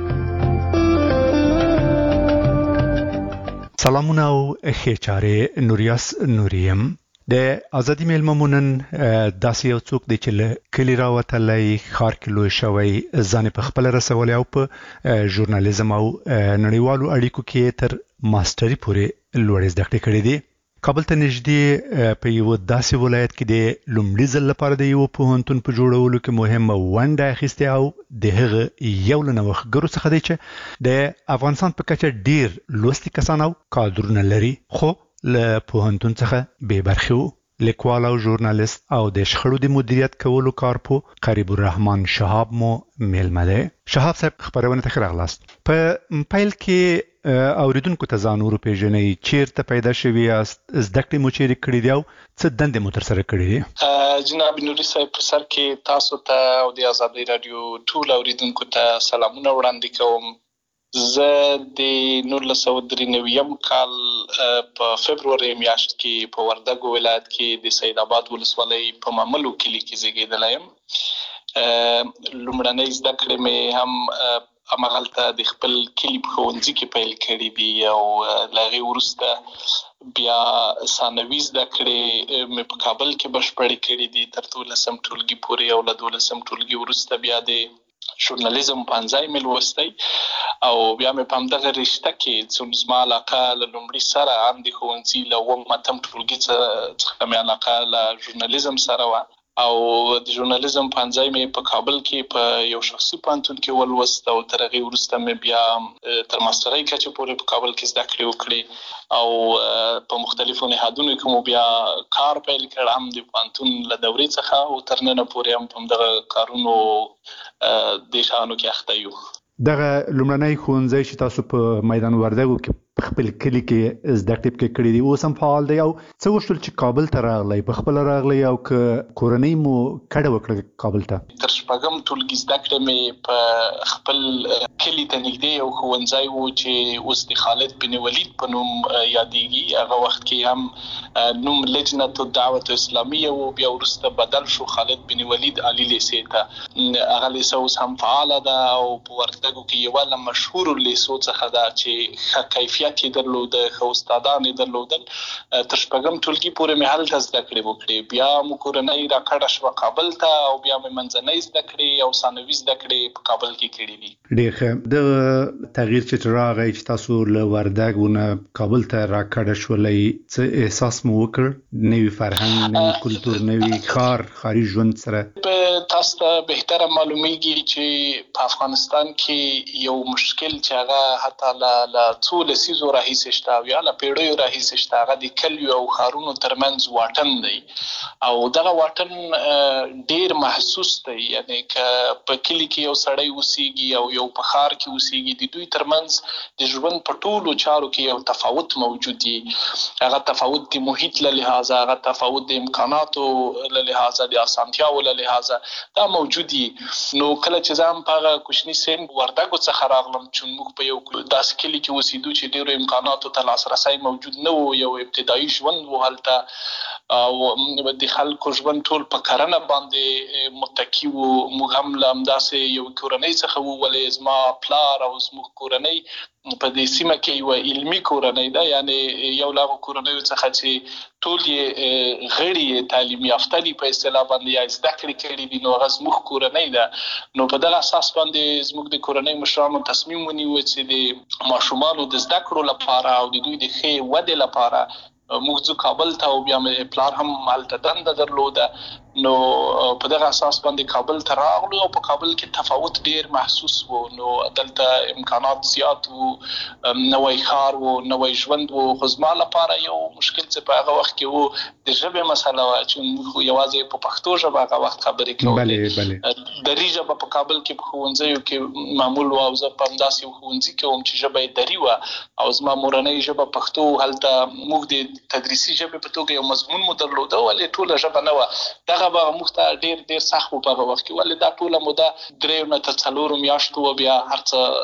سلامونه او خېچاره نوریاس نوریم. د آزادی میلمه مونن داسې یو څوک دی چې له کلی راوتلی خار کې لوی شوی ځان په خپل رسولي او په ژورنالیزم او نړیوالو اړیکو کې تر ماستري پورې لوړ زده کړې کړې دي. کابل ته نږدې په یو داسې ولایت کې د لومړي ځل لپاره د یو پوهنتون په جوړولو کې مهمه ونډه اخیستې او د هغه یو له نوښتګرو څخه دی چې د افغانستان په کچه ډیر لوستي کسان او کادرونه لري خو له پوهنتون څخه بې برخې وو. لیکوال او ژورنالیست او د شخړو د مدیریت کولو کارپو قریب الرحمن شهاب مو میلمه دی. شهاب صاحب خبرونه ته راغلاست. په پیل کې اوریدونکو ته ځان ور پیژنئ، چیرته پیدا شوی یاست، زده کړې مو چیرې کړې دي او څه دندې مو ترسره کړې دي؟ جناب نوري صاحب په سر کې تاسو ته او د آزادۍ رادیو ټول اوریدونکو ته سلامونه وړاندې کوم. زه د نولس سوه درې نوي کال په فبروري میاشت کې په وردګو ولایت کې د سید آباد ولسوالۍ په ماملو کلي کې زیږېدلی یم. لومړنۍ زده کړې مې هم همغلته د خپل کلي په ښوونځي کې پیل کړي دي او له هغې وروسته بیا ثانوي زده کړې مې په کابل کې بشپړې کړي دي تر دولسم ټولګي پورې او له دولسم ټولګي وروسته بیا د ژورنالیزم پنځای مې لوستی او بیا مې په همدغه رشته کې څومره زما علاقه له لومړي سره هم د ښوونځي له اووم اتم ټولګي څخه مې علاقه له ژورنالیزم سره وه او د ژورنالیزم پنځای مې په کابل کې په یو شخصي پوهنتون کې ولوست او تر هغې وروسته مې بیا تر ماسترۍ کچې پورې په کابل کې زده کړې وکړې او په مختلفو نهادونو کې مو بیا کار پیل کړ، هم د پوهنتون له دورې څخه او تر ننه پورې هم په همدغه کارونو د شانو کې اخته یو. دغه لومړنی ښوونځی چې تاسو په میدان وردګو کې په خپل کلي کې زده کړې پکې کړې دي اوس هم فعال دی او څه وشول چې کابل ته راغلی په خپله راغلی او که کورنۍ مو کډه وکړه کابل ته؟ تر شپږم ټولګي زده کړې مې په خپل کلي ته نږدې یو ښوونځی و چې اوس د خالد بن ولید په نوم یادېږي. هغه وخت کې هم نوم لجنة الدعوة اسلامیه و، بیا وروسته بدل شو خالد بن ولید عالی لیسې ته. هغه لیسه اوس هم فعاله ده او په وردګو کې یوه له مشهورو لیسو څخه ده چې ښه کیفیت یې درلوده، ښه استادان یې درلودل. تر شپږم ټولګي پورې مې هلته زده کړې وکړې، بیا مو کورنۍ راکډه شوه کابل ته او بیا مې منځنۍ زده کړې او ثانوي زده کړې په کابل کې کړې دي. ډېر ښه. دغه تغییر چې راغی چې تاسو له وردګو نه کابل ته راکډه شولئ، څه احساس مو وکړ؟ نوي فرهنګ، نوي کلتور، نوي ښار، ښاري ژوند سره؟ تاسو ته بهتره معلومیږي چې په افغانستان کې یو مشکل چې هغه حتی له څو لسیزو راهیسې شته او یا له پیړیو راهیسې شته، هغه د کلیو او ښارونو ترمنځ واټن دی او دغه واټن ډېر محسوس دی. یعنې که په کلي کې یو سړی اوسیږي او یو په ښار کې اوسیږي، د دوی ترمنځ د ژوند په ټولو چارو کې یو تفاوت موجود دی. هغه تفاوت د محیط له لحاظه، هغه تفاوت د امکاناتو له لحاظه، د اسانتیاو له لحاظه دا موجود دي. نو کله چې زه هم په هغه کوچني سن وردګو څخه راغلم چې موږ په یو داسې کلي کې اوسېدو چې ډېرو امکاناتو ته لاسرسی موجود نه و، یو ابتدایي ژوند و هلته او د خلکو ژوند ټول په کرنه باندې متکي و. موږ هم له همداسې یو کورنۍ څخه وو، ولې زما پلار او زموږ کورنۍ په دې سیمه کې یوه علمي کورنۍ ده، یعنې یو له هغو کورنیو څخه چې ټول یې غړي یې تعلیم یافته دي په اصطلاح باندې یا زده کړې کړي دي، نو هغه زموږ کورنۍ ده. نو په دغه اساس باندې زموږ د کورنۍ مشرانو تصمیم ونیو چې د ماشومانو د زده کړو لپاره او د دوی د ښې ودې لپاره موږ ځو کابل ته او بیا مې پلار هم هلته دنده درلوده. نو په دغه اساس باندې کابل ته راغلو او په کابل کې تفاوت ډېر محسوس و. نو دلته امکانات زیات وو، نوی ښار وو، نوی ژوند وو. خو زما لپاره یو مشکل چې په هغه وخت کې وو د ژبې مسله وه چې موږ یوازې په پښتو ژبه هغه وخت خبرې کولې. دري ژبه په کابل کې په ښوونځیو کې معمول وه او زه په همداسې یو ښوونځي کې وم چې ژبه یې دري وه او زما مورنۍ ژبه پښتو. هلته موږ د تدریسي ژبې په توګه یو مضمون مو درلوده، ولې ټوله ژبه نه وه. دغه به موږ ته ډېر ډېر سخت و په هغه وخت کې، ولې دا ټوله موده دریو نه تر څلورو میاشتو وه، بیا هر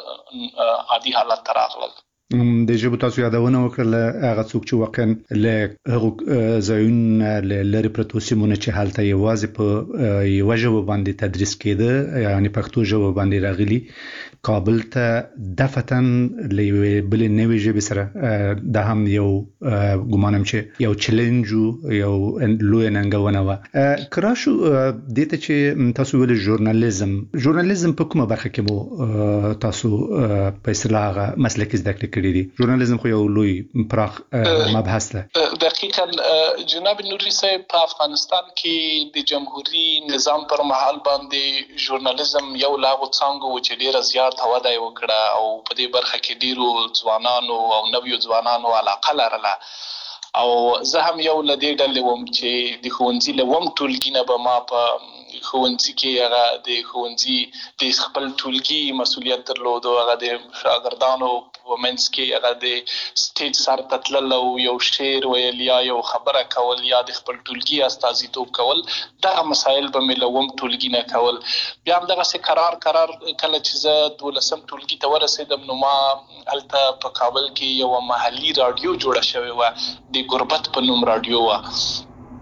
څه عادي حالت ته راغلل. د ژبو تاسو یادونه وکړله، هغه څوک چې واقعا له هغو ځایونو له لرې پرتو سیمونو چې هلته یوازې په یوه ژبه باندې تدریس کېده، یعنې پښتو ژبه باندې راغلي، کابل ته دفعتاً له یوې بلې نوې ژبې سره دا هم یو ګمانم چې یو چلنج و، یو لویه ننګونه وه. که راشو دې ته چې تاسو ویلې ژورنالیزم، ژورنالیزم په کومه برخه کې مو تاسو په اصطلاح هغه مسلکي زده کړې کړي دي؟ ژورنالیزم خو یو لوی پراخ مبحث ده. دقیقاً جناب نوري صاحب، په افغانستان کې د جمهوري نظام پر مهال باندې ژورنالیزم یو له هغو څانګو و چې ډېره زیات وده یې وکړه او په دې برخه کې ډېرو ځوانانو او نویو ځوانانو علاقه لرله. او زه هم یو له دې ډلې وم چې د ښوونځي له اووم ټولګي نه به ما په ښوونځي کې هغه د ښوونځي د خپل ټولګي مسؤلیت درلود او هغه د شاګردانو په منځ کې هغه د سټیج سر ته تلل او یو شعر ویل یا یو خبره کول یا د خپل ټولګي استازیتوب کول. دغه مسایل به مې له اووم ټولګي نه کول. بیا همدغسې قرار قرار کله چې زه دولسم ټولګي ته ورسېدم، نو ما هلته په کابل کې یوه محلي راډیو جوړه شوې وه، د ګربت په نوم راډیو وه.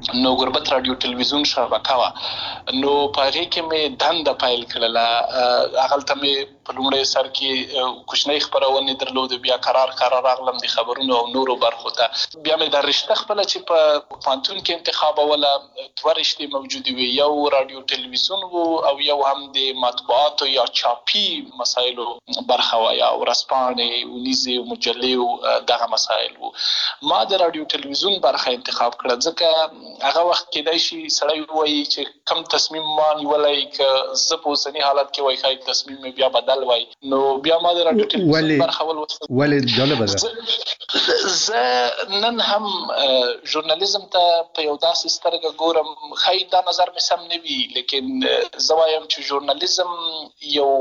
نو غربت رادیو ټلویزیون شبکه وا نو پاره کې مې دنده پایل کړله هغه ته مې په لومړي سر کې کوچنۍ خبرونه درلود بیا قرار قرار راغلم د خبرونو او نورو برخو ته بیا مې د رشته خپل چې په پانتون کې انتخاب ولا دوه رشتې موجود وي یو رادیو ټلویزیون وو او یو هم د مطبوعات یا چاپی مسایلو برخه وا یا ورسپانې ونیزه مجلې دغه مسایل وو ما د رادیو ټلویزیون برخه انتخاب کړه ځکه هغه وخت کې دای شي سړی وایي چې کم تصمیم ما نیولای ک زه په اوسنی حالت کې وای خای تصمیم مې بیا بدل وای نو بیا ما د رادیو ټلویزیون برخه ول ولې جالب ده زه نن هم ژورنالیزم ته په یو داسې سترګه ګورم خای دا نظر مې سم نه وي لیکن زه وایم چې ژورنالیزم یو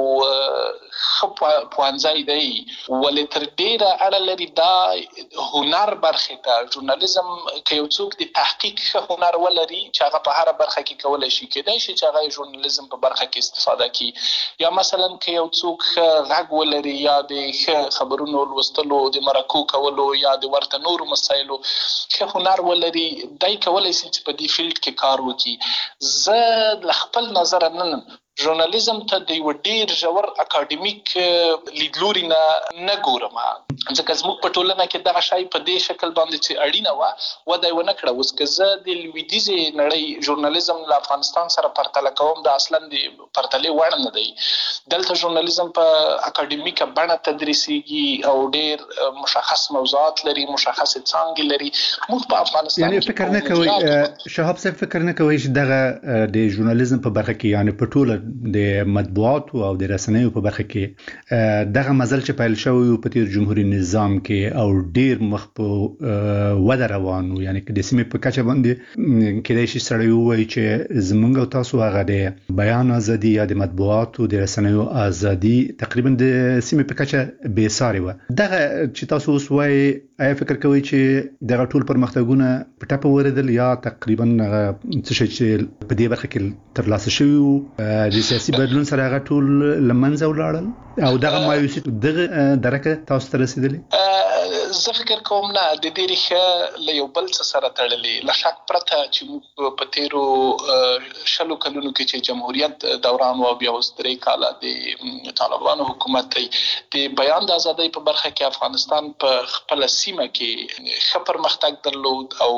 خپ پوانځای دی ولې تر ډیره اړه لري دا هنر برخه ته ژورنالیزم کې یو څوک د تحقیق هنر ولري چې هغه په هر برخه کې کولای شي کېدای شي چې هغه ژورنالیزم په برخه کې استفاده کړي یا مثلا کې یو څوک غږ ولري یا د خبرونو لوستلو د مرکو کولو یا د ورته نورو مسایلو کې هنر ولري دای کولای شي چې په دې فیلډ کې کار وکړي زه ل خپل نظر نن ژورنالیزم ته د یو ډیر ژور اکاډمیک لیدلوري نه نه ګورم ځکه زموږ په ټولنه کې دغه شی په دې شکل باندې چې اړینه و ودا یو نه کړه اوس که زه د لویدیزي نړۍ ژورنالیزم له افغانستان سره پرتله کوم د اصلا د پرتلې وړ نه دی دلته ژورنالیزم په اکاډمیکه بڼه تدریسيږي او ډیر مشخص موضوعات لري مشخص څانګې لري موږ په افغانستان یعنی فکر نه کوي شهاب صاحب فکر نه کوي چې دغه د ژورنالیزم په برخه کې یعنی په ټوله د مطبوعات او د رسنیو په برخه کې دغه مزل چې پیل شوی په تیر جمهوریت نظام کې او ډیر مخ په وده روانو یعنی د سیمې په کچه باندې کېدای شي سړی وایي چې زمونږ او تاسو هغه د بیان ازادي یا د مطبوعات او د رسنیو ازادي تقریبا د سیمې په کچه بې ساري و دغه چې تاسو اوس وایي آیا فکر کوئ چې دغه ټول پرمختګونه په ټاپه وردل یا تقریبا څه شي چې په دې برخه کې ترلاسه شوی د سیاسي بدلون سره هغه ټول لمنځه ولاړل او دغه مایوسي دغه درکه تاسو ته رسیدلې زه فکر کوم نه د دې ریښه له یو بل څه سره تړلې له شک پرته چې موږ په تیرو شلو کلونو کې چې جمهوریت دوران او بیا اوس درې کاله د طالبانو حکومت دی د بیان د ازادۍ په برخه کې افغانستان په خپل سیمه کې ښه پرمختګ درلود او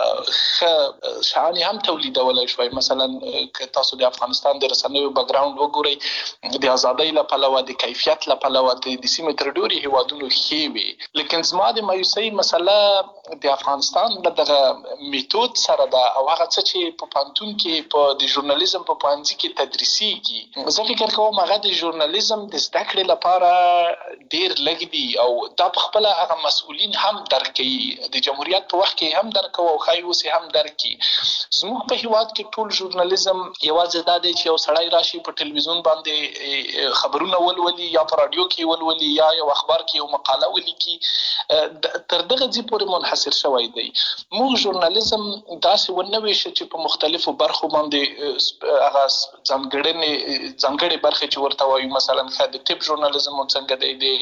ښه شعانې هم تولیدولای شوی مثلا که تاسو د افغانستان د رسنیو بیکګراوند وګورئ د ازادۍ له پلوه د کیفیت له پلوه د سیمې تر ډوري هیوادونو ښې وي لیکن زما د مایوسۍ مسله د افغانستان دغه میتود سره ده او هغه څه چې په پانتون کې په د ژورنالیزم په پوهنځي کې تدریسيږي زه فکر کوم هغه د ژورنالیزم د زده کړې لپاره ډیر لږ دي او دا په خپل هغه مسؤلین هم درک کوي د جمهوریت په وخت کې هم درک او خای اوس هم درک کوي زموږ په هیواد کې ټول ژورنالیزم یوازې دا دی چې یو سړی راشي په ټلویزیون باندې خبرونه ولولي یا په رادیو کې ولولي یا یو اخبار کې یو مقاله ولیکي تر دغه ځې پورې منحصر شوی دی موږ ژورنالیزم داسې ونوي چې په مختلفو برخو باندې هغه ځانګړنې ځانګړې برخې چې ورته وایي مثلا د طب ژورنالیزم څنګه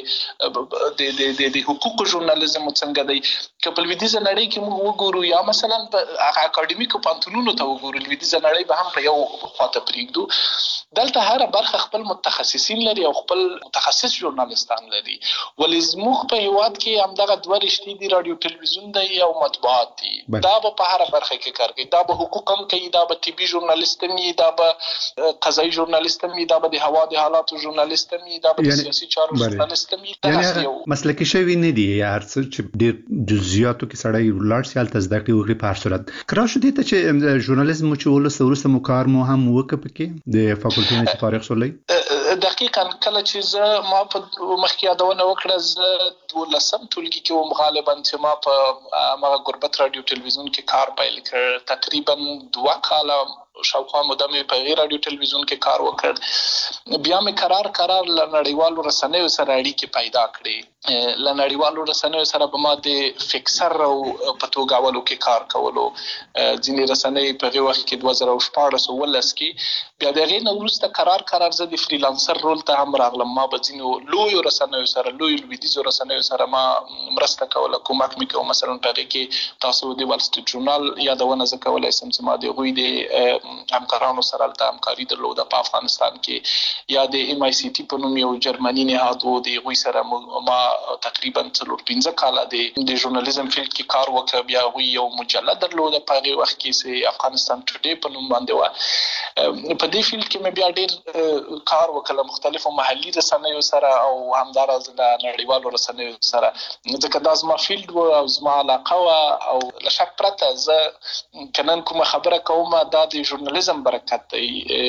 دی د د د حقوقو ژورنالیزم څنګه دی که په لویدیځه نړۍ کې موږ وګورو یا مثلا په هغه اکاډمیکو پانتونونو ته وګورو لویدیځه نړۍ به هم په یو خواته پرېږدو دلته هر برخه خپل متخصصین لري او خپل متخصص ژورنالیستان لري ولې زموږ په هیواد کې همدغه دوه رشتې دي رادیو ټلویزیون دی او مطبوعات دي دا به په هر برخه کې کار کوي دا به حقوق هم کوي دا به طبي ژورنالیست هم دا به قضایي ژورنالیست هم دا به د هوا د حالاتو ژورنالیست هم دا به د سیاسي چارو ژورنالیست هم یعنی مسلکي شوی نه دی یا هر څه چې ډېر جزئیاتو کې سړی ولاړ سي هلته زده کړي وکړي په هر صورت کرا شو دي ته چې ژورنالیزم چې ولسته وروسته مو کار مو هم وکړ پکې د فاکولټي نه فارغ شولای دقیقاً کله چې زه ما په مخکې یادونه وکړه زه دولسم ټولګي کې وم غالبا چې ما په هغه غربت رادیو ټلویزیون کې کار پیل کړ تقریبا دوه کاله شاوخوا موده مې په غیر رادیو ټلویزیون کې کار وکړ بیا مې قرار قرار له نړیوالو رسنیو سره اړیکې پیدا کړې لنړیوالو رسنیو سره به ما د فکسر او په توګاولو کې کار کولو. ځینې رسنۍ په هغه وخت کې دوه زره شپاړس او ولس کې بیا د هغې نه وروسته قرار قرار زه د فریلانسر رول ته هم راغلم. ما به ځینو لویو رسنیو سره لویو لویدیځو رسنیو سره ما مرسته کوله، کومک مې کوه. مثلا په هغې کې تاسو د وال سټریټ ژورنال یادونه زه کولی سم چې ما د هغوی د همکارانو سره هلته همکاري درلوده په افغانستان کې، یا د ایم آی سی ټي په نوم یو جرمني نهاد و، د هغوی سره ما تقریبا څلور پنځه کاله د د ژورنالیزم فیلډ کې کار وکړ. بیا هغوی یو مجله درلوده په هغې وخت کې چې افغانستان ټوډے په نوم باندې وه. په دې فیلډ کې مې بیا ډېر کار وکړ مختلفو محلي رسنیو سره او همداراز له نړیوالو رسنیو سره، ځکه دا زما فیلډ و او زما علاقه وه. او له شک پرته زه که نن کومه خبره کوم دا د ژورنالیزم برکت دی.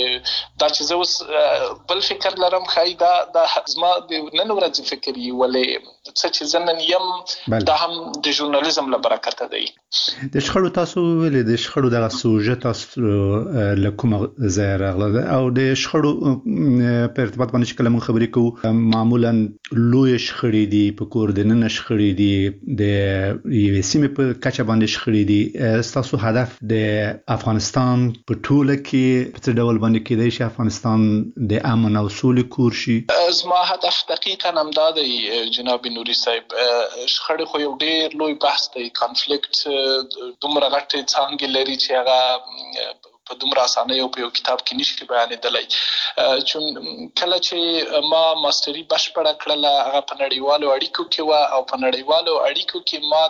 دا چې زه اوس بل فکر لرم ښایي دا دا زما د نن ورځې فکر وي، ولې څه چې زه نن یم دا هم د ژورنالیزم له برکته دی. د شخړو تاسو ویلې د شخړو دغه سوژه تاسو له کومه ځایه راغله او د شخړو په ارتباط باندې چې کله موږ خبرې کوو معمولا لویې شخړې دي، په کور دننه شخړې دي، د یوې سیمې په کچه باندې شخړې دي. ستاسو هدف د افغانستان په ټوله کې په څه ډول باندې کېدای شي افغانستان د امن او سولې کور شي؟ زما هدف دقیقا همدا دی جناب نوري صاحب. شخړې خو یو ډېر لوی بحث دی. کانفلیکټ دومره غټې څانګې لري چې هغه په دومره اسانۍ او په یو کتاب کې نشي بیانېدلی. چون کله چې ما ماستري بشپړه کړله هغه په نړیوالو اړیکو کې وه او په نړیوالو اړیکو کې ما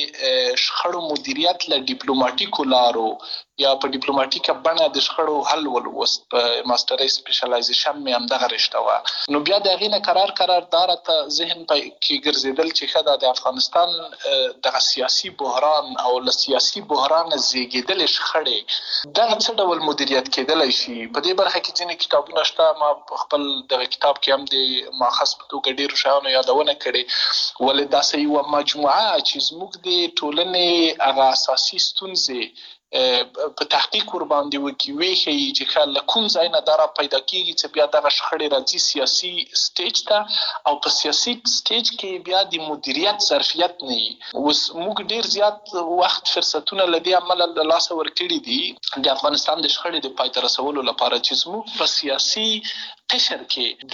د شخړو مدیریت له ډیپلوماټیکو لارو یا په ډیپلوماټیکه بڼه د شخړو حل ولوست. په ماستري سپیشلایزیشن مې همدغه رشته وه. نو بیا د هغې نه قرار قرار دا راته ذهن کې ګرځېدل چې ښه دا د افغانستان دغه سیاسي بحران او له سیاسي بحرانه زیږېدلې شخړې دغه څه ډول مدیریت کېدلی شي. په دې برخه کې ځینې کتابونه شته. ما په خپل دغه کتاب کې هم د ماخذ په توګه ډېرو شیانو یادونه کړې، ولې داسې یوه مجموعه چې زموږ د ټولنې هغه اساسي ستونزې په تحقیق ور باندې وکي ویښي چې ښه له کوم ځای نه دا را پیدا کېږي چې بیا دغه شخړې راځي سیاسي سټیج ته، او په سیاسي سټیج کې بیا د مدیریت ظرفیت نه وي. اوس موږ ډېر زیات وخت فرصتونه له دې امله له لاسه ورکړي دي د افغانستان د شخړې د پای ته رسولو لپاره چې زموږ په سیاسي قشر کې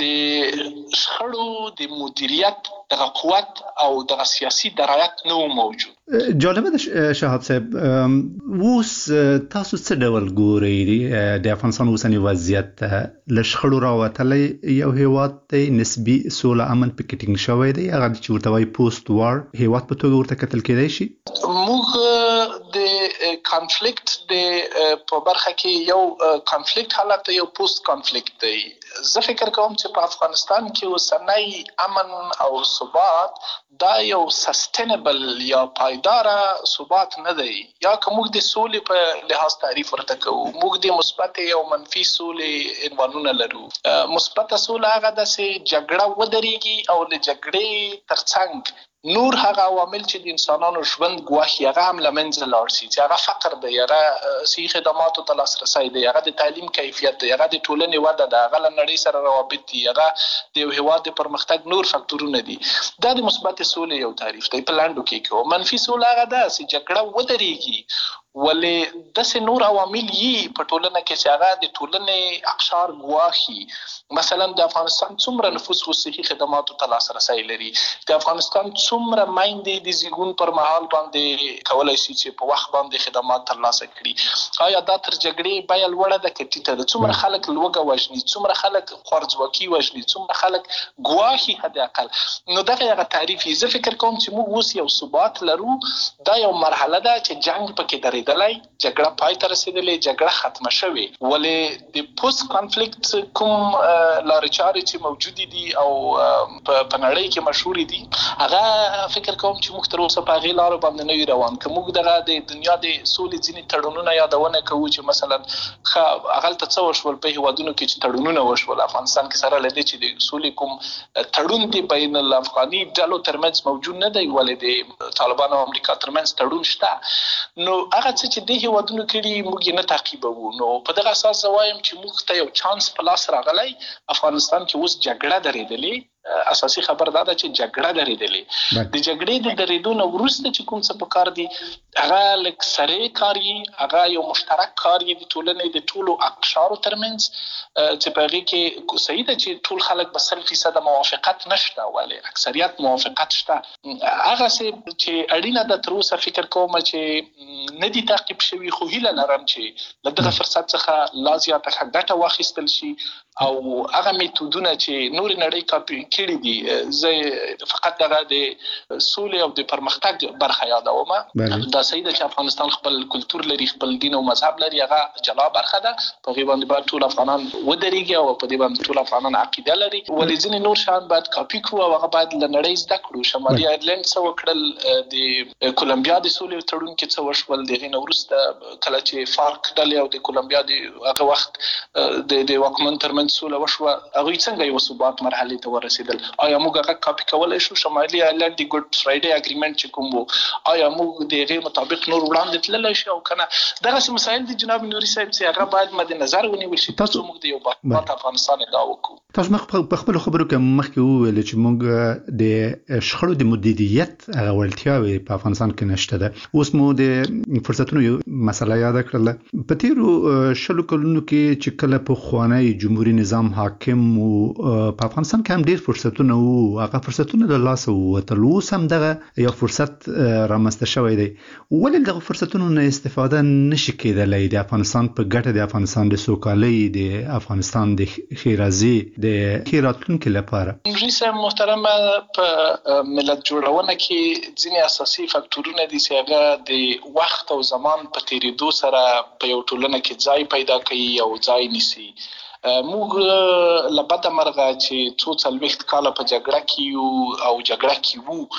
د شخړو د مدیریت دغه قوت او دغه سیاسي درایت نه موجود. جالبه ده شهاب صاحب، اوس تاسو څه ډول ګورئ د افغانستان اوسنی وضعیت له شخړو راوتلی یو هیواد دی، نسبي سوله امن پکې ټینګ شوی دی، هغه چې ورته وایي پوسټ وار هیواد په توګه ورته کتل کېدای شي؟ موږ د کانفلیکټ د په برخه کې یو کانفلیکټ حالت یو پوسټ کانفلیکټ دی. زه فکر کوم چې په افغانستان کې اوسنی امن او ثبات دا یو سستینبل یا پایداره ثبات نه دی. یا که موږ د سولې په لحاظ تعریف ورته کوو، موږ د مثبت او منفي سولې عنوانونه لرو. مثبت سوله هغه ده چې جګړه ودرېږي او له جګړې ترڅنګ نور هغه عوامل چې د انسانانو ژوند ګواښي هغه هم له منځه لاړ شي، چې هغه فقر دی، هغه صحي خدماتو ته لاسرسی دی، هغه د تعلیم کیفیت دی، هغه د ټولنې وده ده، هغه له نړۍ سره روابط دي، هغه د یو هېواد د پرمختګ نور فکتورونه دي. دا د مثبت سولې یو تعریف دی په لنډو کې کوو. منفي سوله هغه ده چې جګړه ودرېږي ولې داسې نور عوامل یي په ټولنه کې چې هغه د ټولنې اقشار ګواښي. مثلا د افغانستان څومره نفوس و صحي خدماتو ته لاسرسی لري، د افغانستان څومره میندې د زیږون پر مهال باندې کولی شي چې په وخت باندې خدمات ترلاسه کړي. آیا دا تر جګړې بیه لوړه ده که ټیټه ده؟ څومره خلک لوږه وژني، څومره خلک خوارځواکي وژني، څومره خلک ګواښي حد اقل. نو دغه هغه تعریف یې. زه فکر کوم چې موږ اوس یو ثبات لرو. دا یو مرحله ده چې جنګ پکې درېدلی، جګړه پای ته رسېدلې، جګړه ختمه شوې، ولې د پوسټ کانفلیکټ کوم لارې چارې چې موجودې دي او په نړۍ کې مشهورې دي هغه فکر کوم چې موږ تر اوسه په هغې لارو باندې نه وي روان. که موږ دغه د دنیا د سولې ځینې تړونونه یادونه کوو چې مثلا هغلته څه وشول په هېوادونو کې چې تړونونه وشول، افغانستان کې سره له دې چې د سولې کوم تړون دی بین الافغاني ډلو ترمنځ موجود نه دی، ولې د طالبانو او امریکا ترمنځ تړون شته. نو هغه څه چې دې هېوادونو کړي موږ یې نه تعقیبوو. نو په دغه اساس زه وایم چې موږ ته یو چانس په لاس راغلی. افغانستان کې اوس جګړه درېدلې، اساسي خبر دا ده چې جګړه درېدلې د جګړې د درېدو نه وروسته چې کوم څه په کار دي هغه لک سره کاری هغه یو مشترک کاری د ټولنې د ټولو اقشارو ترمنځ چې په هغه کې صحیح ده چې ټول خلک به صد فیصد موافقت نشته ولی اکثریت موافقت شته هغه چې اړینه ده تر اوسه فکر کوم چې نه دي تعقیب شوي خو هیله لرم چې له دغه فرصت څخه لا زیاته ګټه واخیستل شي او هغه میتودونه چې نور نړۍ کاپي کړي دي زه فقط دغه د سولې او د پرمختګ برخه یادوم دا صحیح ده چې افغانستان خپل کلچر لري خپل دین او مذهب لري هغه جلا برخه ده په غیبه باندې ټول افغانان ودرېږي او په دې باندې ټول افغانان عقیده لري ولې ځینې نور شان باید کاپي کړو او هغه باید له نړۍ زده کړو شمالي ایرلند څه وکړل د کولمبیا د سولې تړون کې څه وشول دغه نه وروسته کله چې فارک ډلې او د کولمبیا د هغه وخت د د واکمن ترمنځ سوله وشوه هغه څنګه یو ثبات مرحله ته ورسېدل آیا موږ هغه کاپي کولای شو شمالي ایرلند د ګډ فرایډي اګریمنت چې کوم وو آیا موږ دغه مطابق نور وړاندې تللی شو کنه دغه مسایل د جناب نوري صاحب چې هغه باید مد نظر ونیول شي تاسو موږ د یو بات افغانستان ادعا وکړو تاسو مخ په خپل خبرو کې مخکې وویل چې موږ د شخړو د مدیریت هغه ولتیاوي په افغانستان کې نشته ده اوس مو د فرصتونو یو مسله یاد کړل په تیرو شلو کلونو کې چې کله په خوانی جمهوریت نظام حاکم او په افغانستان کې هم ډیر فرصتونه وو هغه فرصتونه د لاس ووتل اوس هم دغه یو فرصت رامنځته شوی دی ولې دغه فرصتونو نه استفاده نشي کېدلی د افغانستان په ګټه د افغانستان د سوکالۍ د افغانستان د خیرازي د خیراتونکو لپاره انګلیسي محترمه په ملت جوړونه کې ځینې اساسي فاکتورونه دي چې هغه د وخت او زمان په تیریدو سره په یو ټولنه کې ځای پیدا کوي او ځای نیسي موږ لبد مرغه چې څو څلوېښت کاله په جګړه کې او جګړه کې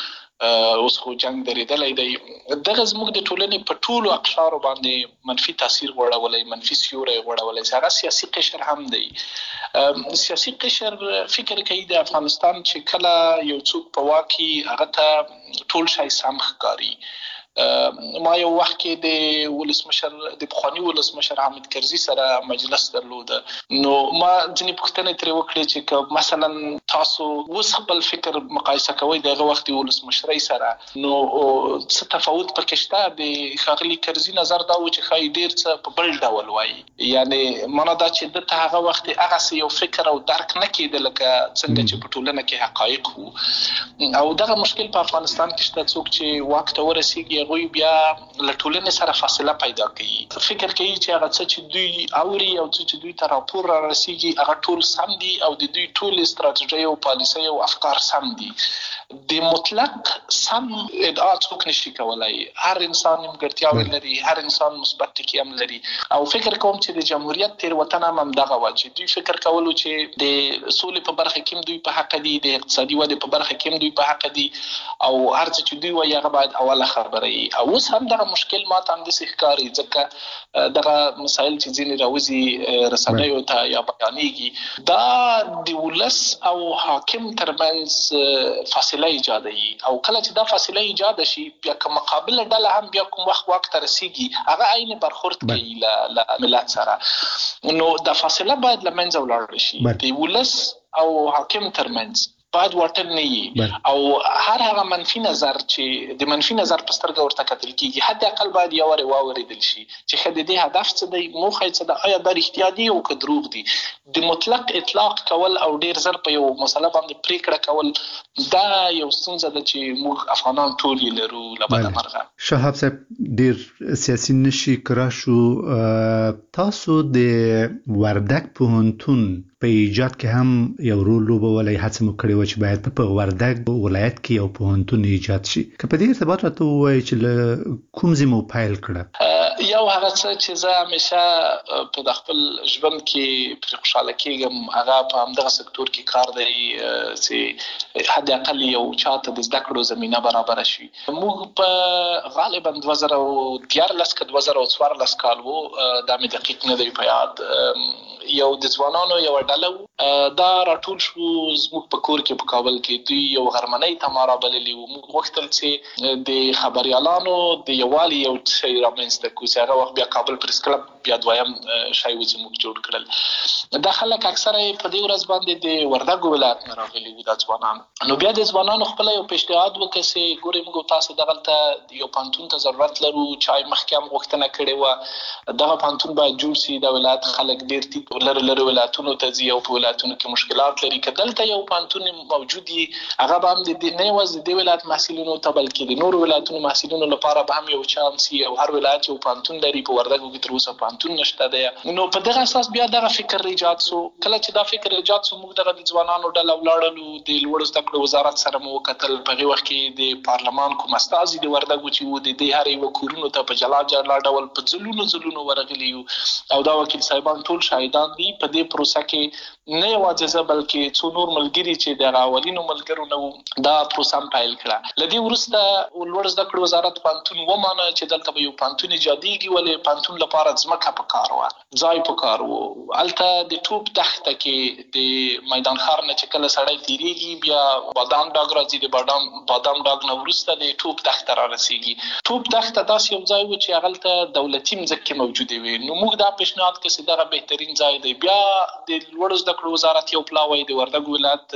وو اوس خو جنگ درېدلی دی دغه زموږ د ټولنې په ټولو اقشارو باندې منفي تاثیر غوړولی منفي سیوری غوړولی هغه سیاسي قشر هم دی سیاسي قشر فکر کوي د افغانستان چې کله یو څوک په واک کې هغه ته ټول شی سم ښکاري ما یو وخت کې د ولسمشر د پخوانی ولسمشر حامد کرزي سره مجلس درلود نو ما ځینې پوښتنې ترې وکړې چې مثلا تاسو اوس خپل فکر مقایسه کوئ دغه وخت د ولسمشرۍ سره نو څه تفاوت پکې شته د ښاغلي کرزي نظر دا و چې ښایي ډېر څه په بل ډول وایي یعنې معنا دا چې دته هغه وخت هغسې یو فکر او درک نه کېده لکه څنګه چې په ټولنه کې حقایق وو او دغه مشکل په افغانستان کې شته څوک چې واک ته ورسېږي هغوی بیا له ټولنې سره فاصله پیدا کوي فکر کوي چې هغه څه چې دوی اوري او څه چې دوی ته راپور را رسېږي هغه ټول سم دي او د دوی ټولې ستراتیژۍ او پالیسۍ او افکار سم دي د مطلق سم ادعا څوک نشي کولای هر انسان نیمګړتیاوې لري هر انسان مثبت ټکي هم لري او فکر کوم چې د جمهوریت تېروتنه هم همدغه وه چې دوی فکر کولو چې د سولې په برخه کې هم دوی په حقه دي د اقتصادي ودې په برخه کې هم دوی په حقه دي او هر څه چې دوی وایي هغه باید اوله خبره وي او اوس هم دغه مشکل ما ته همداسې ښکاري ځکه دغه مسایل چې ځینې راوځي رسنیو ته یا بیانېږي دا د ولس او حاکم ترمنځ فاصله ایجادوي او کله چې دا فاصله ایجاد شي بیا که مقابله ډله هم بیا کوم وخت واک ته رسېږي هغه عین برخورد کوي له ملت سره نو دا فاصله باید له منځه ولاړه شي د ولس او حاکم ترمنځ باید واټن نه وي او هر هغه منفي نظر چې د منفي نظر په سترګه ورته کتل کېږي حد اقل باید یو وارې واورېدل شي چې ښه د دې هدف څه دی موخه یې څه ده آیا دا رښتیا دي او که دروغ دي د مطلق اطلاق کول او ډېر زر په یو مسله باندې پرېکړه کول دا یو ستونزه ده چې موږ افغانان ټول یې لرو له بده مرغه شهاب صاحب ډېر سیاسي نشي کرا شو تاسو د وردګ پوهنتون په ایجاد کې هم یو رول لوبولی هڅه مو کړې وه چې باید په وردګ ولایت کې یو پوهنتون ایجاد شي که په دې ارتباط راته ووایي چې له کوم ځای مو پیل کړه یو هغه څه چې زه همیشه په د خپل ژوند کې پرې خوشحاله کېږم هغه په همدغه سکتور کې کار دی چې حد اقل یو چاته د زده کړو زمینه برابره شي موږ په غالبا دوه زره دیارلس که دوه زره څوارلس کال و دا مې دقیق نه دی په یاد یو د ځوانانو یو ډله دا راټول شو زموږ په کور کې په کابل کې دوی یو غرمنۍ ته ما رابللي وو موږ غوښتل چې د خبریالانو د یووالي یو شی رامنځته کړو خو هغه وخت بیا کابل پریس کلب بیا دویم شای و زموږ جوړ کړل. دا خلک اکثره په دې ورځ باندې د وردګو ولایت نه راغلي وو د ځوانان. نو بیا د ځوانانو خپل یو پیشنهاد وکړ چې ګورې موږ تاسو دغلته یو پانتون ته ضرورت لرو، چای مخکې هم غوښتنه کړې وه دغه پانتون باید جوړ شي. د ولایت خلک ډېر دي لرې لرې ولایتونو ته ځي او په ولایتونو کې مشکلات لري. که دلته یو پانتون موجود وي هغه به هم د دې نه یوازې د دې ولایت محصلینو ته بلکې د نورو ولایتونو محصلینو لپاره به هم یو چانس وي او هر ولایت یو پانتون لري. په وردګو کې تر اوسه پانتون نشته دی. نو په دغه اساس بیا دغه فکر ایجاد سو. کله چې دا فکر ایجاد سو موږ دغه د ځوانانو ډله ولاړلو، د لوړو زده کړو وزارت سره مو وکتل. په هغې وخت کې د پارلمان کوم استازي د وردګو چې وو د دې هر یوه کورونو ته په جلا جلا ډول په ځلونو ځلونو ورغلي یو او دا وکیل صاحبان ټول شاهدان دي. په دې پروسه کې نه یوازې زه بلکې څو نور ملګري چې د اولینو ملګرو نه وو دا پروسه هم پیل کړه. له دې وروسته لوړ زده کړو وزارت پانتون ومانه چې دلته به یو پانتون ایجادېږي، ولې پانتون لپاره ځمکه پکار وه، ځای پکار و. هلته د ټوپ دښته کې د میدان ښار نه چې کله سړی تېرېږي بیا بادام ډاګ راځي، د بادام بادام ډاګ نه وروسته د ټوپ دښته را رسېږي. ټوپ دښته داسې یو ځای و چې هغلته دولتي مځکې موجودې وې. نو موږ دا پیشنهاد کړ چې دغه بهترین ځای دی. بیا د لوړو زده کړو وزارت یو پلاوی د وردګو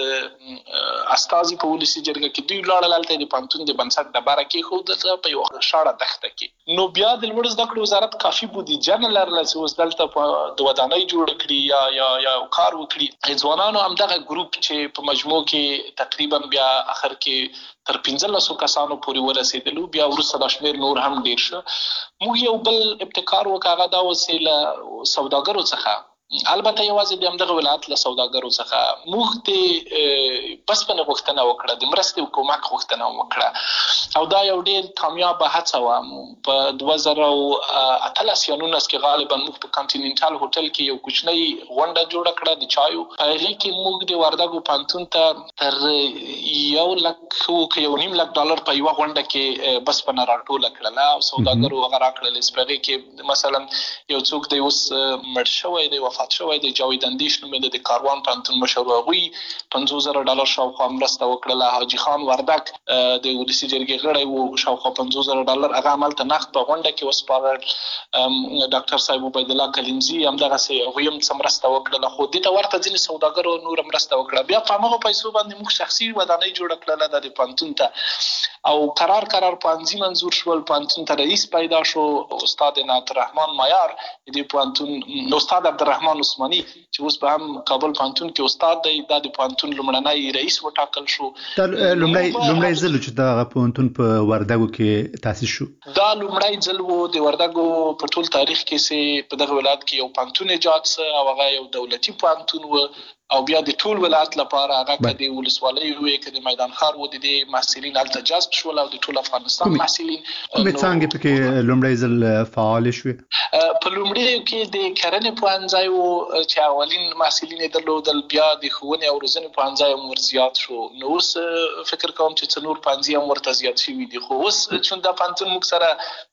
ولایت استازي په ولسي جرګه کې دوی ولاړل، هلته د پانتون د بنسټ ډبره کېښودله په یوه شاړه دښته کې. نو بیا د لوړو زده کړو وزارت کافي بودیجه نه لرله چې اوس دلته د ودانۍ جوړه کړي یا یا یا کار وکړي. ځوانانو همدغه ګروپ چې په مجموع کې تقریبا بیا اخر کې تر پنځلسو کسانو پورې ورسېدلو، بیا وروسته دا شمېر نور هم ډېر شه. موږ یو بل ابتکار وکړ، هغه دا و چې له سوداګرو څخه، البته یوازې د همدغه ولایت له سوداګرو څخه موږ د بسپنې غوښتنه وکړه، د مرستې او کومک غوښتنه وکړه او دا یو ډېر کامیابه هڅه وه. په دوه زره اتلس یا نولس کې غالبا موږ په کانټیننټال هوټل کې یو کوچنۍ غونډه جوړه کړه د چایو. په هغې کې موږ د وردګو پانتون ته تر یو لک که یو نیم لک ډالر په یوه غونډه کې بسپنه راټوله کړله او سوداګرو هغه راکړلې. په هغې کې مثلا یو څوک دی اوس مړ شوی دی، وفات شوی دی، جاوید اندیش نومېده، د کاروان پانتون مشر، هغوی پنځوس زره ډالر شاوخوا مرسته وکړله. حاجي خان وردک د ولسي جرګې غړی و، شاوخوا پنځوس زره ډالر هغه هملته نقد په غونډه کې وسپارل. ډاکټر صاحب عبید الله کلمزي همدغسې هغوی هم څه مرسته وکړله. خو دې ته ورته ځینې سوداګرو نوره مرسته وکړه. بیا په همغو پیسو باندې موږ شخصي ودانۍ جوړه کړله د دې پانتون ته او قرار قرار پانځي منظور شول. پانتون ته رئیس پیدا شو، استاد عنایت الرحمن مایار، د دې پانتون استاد عبدالرحمن عثماني چې اوس به هم کابل پانتون کې استاد دی، دا د پانتون لومړنی رئیس وټاکل شو. دا لومړی لومړی ځل چې دغه پانتون په وردګو کې تاسیس شو. دا لومړی ځل و د وردګو په ټول تاریخ کې چې په دغه ولایت کې یو پانتون ایجاد سه او هغه یو دولتي پانتون و او بیا د ټول ولایت لپاره هغه که د ولسوالۍ وې که د میدان ښار و، د دې محصلین هلته جذب شول او د ټول افغانستان محصلین. کومې څانګې پکې لومړی ځل فعالې شوې؟ په لومړیو کې د کرنې پوهنځی و چې اولین محصلین یې درلودل، بیا د ښوونې او روزنې پوهنځی هم ور زیات شو. نو اوس فکر کوم چې څه نور پوهنځي هم ورته زیات شوي دي. خو اوس چون دا پوهنتون موږ سره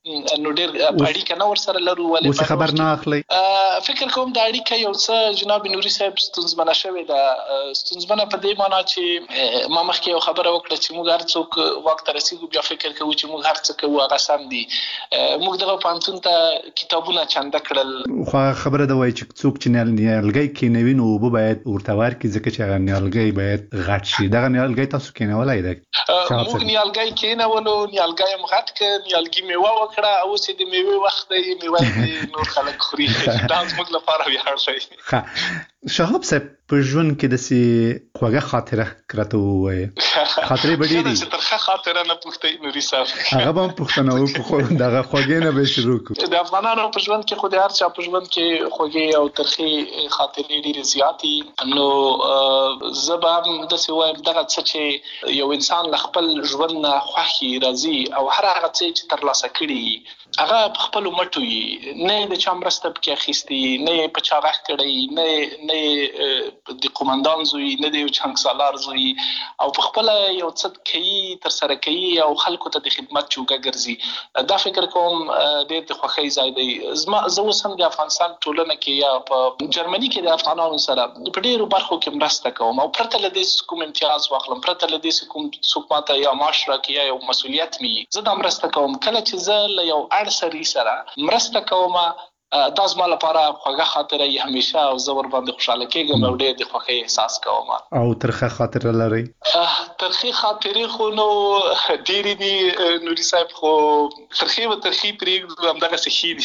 نو ډېر اړیکه نه ورسره لرو. اوس خبر نه اخلئ؟ فکر کوم دا اړیکه یو څه جناب نوري صاحب ستونزمنه شوې ده. ستونزمنه په دې معنا چې ما مخکې یو خبره وکړه چې موږ هر څوک واک ته رسېږو بیا فکر کوو چې موږ هر څه کوو هغه سم دي. موږ دغه پوهنتون ته کتابونه چنده کړل. خو خبره ده وایي چې څوک چې نیالګی کېنوي نو اوبه باید ورته ورکړي، ځکه چې هغه نیالګی باید غټ شي. دغه نیالګی تاسو کېنولی دی؟ موږ نیالګی کېنولو، نیالګی هم غټ کړ، نیالګي میوه وکړه او اوس یې د میوې وخت دی، میوه یې نور خلک خوري. دا زموږ لپاره ویاړ دی. شهاب صاحب په ژوند کې داسې خوږه خاطره راته ووایه. خاطرې به ډېرې چې ترخه خاطره نه پوښتئ نوري صاحب، هغه به هم پوښتنه وکړو، دغه خوږې نه به شروع کړو. د افغانانو په ژوند کې خو د هر چا په ژوند کې خوږې او ترخې خاطرې ډېرې زیاتې. نو زه به هم داسې وایم دغه څه چې یو انسان له خپل ژوند نه خوښي راځي او هر هغه څه چې ترلاسه کړي هغه په خپلو مټو وي، نه یې د چا مرسته پکې اخیستې، نه یې په چا غږ کړی، نه نه یې د قومندان زوی، نه د یو جنګ سالار زوی، او په خپله یو څه کوي ترسره کوي او خلکو ته د خدمت جوګه ګرځي. دا فکر کوم ډېر د خوښۍ ځای دی. زما زه اوس هم د افغانستان ټولنه کې یا په جرمني کې د افغانانو سره په ډېرو برخو کې مرسته کوم او پرته له دې چې کوم امتیاز واخلم، پرته له دې چې کوم څوک ماته یا معاش راکړي یا یو مسؤلیت مې زه دا مرسته کوم. کله چې زه له یو اړ لاړ سړي سره مرسته کوم دا زما لپاره خوږه خاطره یې همیشه او زه ور باندې خوشاله کېږم او ډېر د خوښۍ احساس کوم. او ترخه خاطره لري؟ ترخې خاطرې خو نو ډېرې دي نوري صاحب، خو ترخې و ترخې پرېږدو همدغسې ښې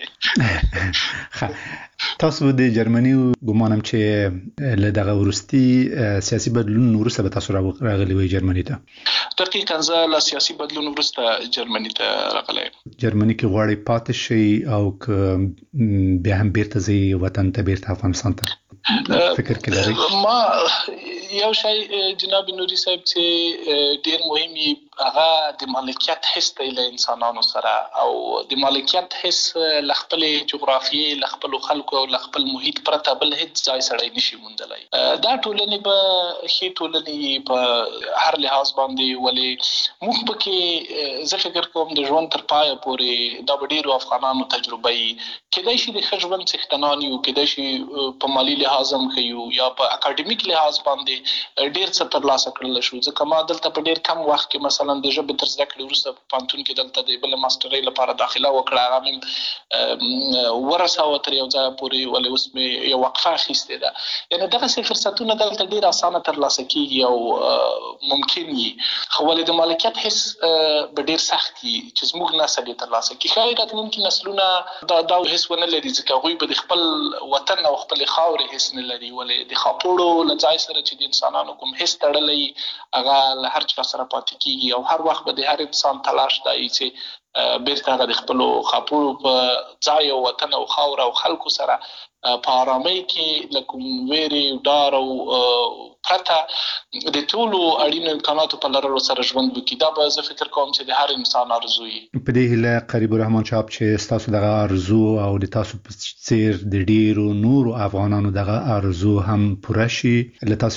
دي. تاسو د جرمني ګمانم چې له دغه وروستي سیاسي بدلون وروسته به تاسو راغلي وئ جرمني ته؟ دقیقاً زه له سیاسي بدلون وروسته جرمني ته راغلی یم. جرمني کې غواړئ پاتې شئ او که بیا هم بیرته ځئ وطن ته، بیرته افغانستان ته فکر کې لرئ؟ ما یو شی جناب نوري صاحب چې ډېر مهم وي هغه د مالکیت حس دی له انسانانو سره، او د مالکیت حس له خپلې جغرافیې، له خپلو خلکو او له خپل محیط پرته بل هېڅ ځای سړی نشي موندلی. دا ټولنې به ښې ټولنې په هر لحاظ باندې، ولې موږ پکې زه فکر کوم د ژوند تر پایه پورې دا به ډېرو افغانانو تجربه وي. کیدای شي د ښه ژوند څښتنان یو، کیدای شي په مالي لحاظ هم ښه یو، یا په اکاډمیک لحاظ باندې ډېر څه ترلاسه کړلی شو. ځکه ما دلته په ډېر کم وخت کې مثلا د ژبې تر زده کړې وروسته په پوهنتون کې دلته د بلې ماسټرۍ لپاره داخله وکړه، هغه مې ورسوه تر یو ځایه پورې، ولې اوس مې یو وقفه اخیستې ده. یعنې دغسې فرصتونه دلته ډېر اسانه ترلاسه کېږي او ممکن وي، خو ولې د مالکیت حس به ډېر سخت وي چې زموږ نسل یې ترلاسه کړي. ښایي راتلونکي نسلونه دا دا حس ونه لري، ځکه هغوی به د خپل وطن او خپلې خاورې حس نه لري، ولې د خاپوړو له ځای سره چې د انسانانو کوم حس تړلی هغه له هر چا سره پاتې کېږي، او هر وخت به د هر انسان تلاش دا وي چې بیرته هغه د خپلو خاپوړو په ځای او وطن او خاوره او خلکو سره په آرامۍ کې له کوم ویرې، ډار او پرته د ټولو اړینو امکاناتو په لرلو سره ژوند وکړي. دا به زه فکر کوم چې د هر انسان ارزو وي. په دې هیله قریب الرحمن صاحب چې ستاسو دغه ارزو او د تاسو په څیر د ډیرو نورو افغانانو دغه ارزو هم پوره شي، له تاسو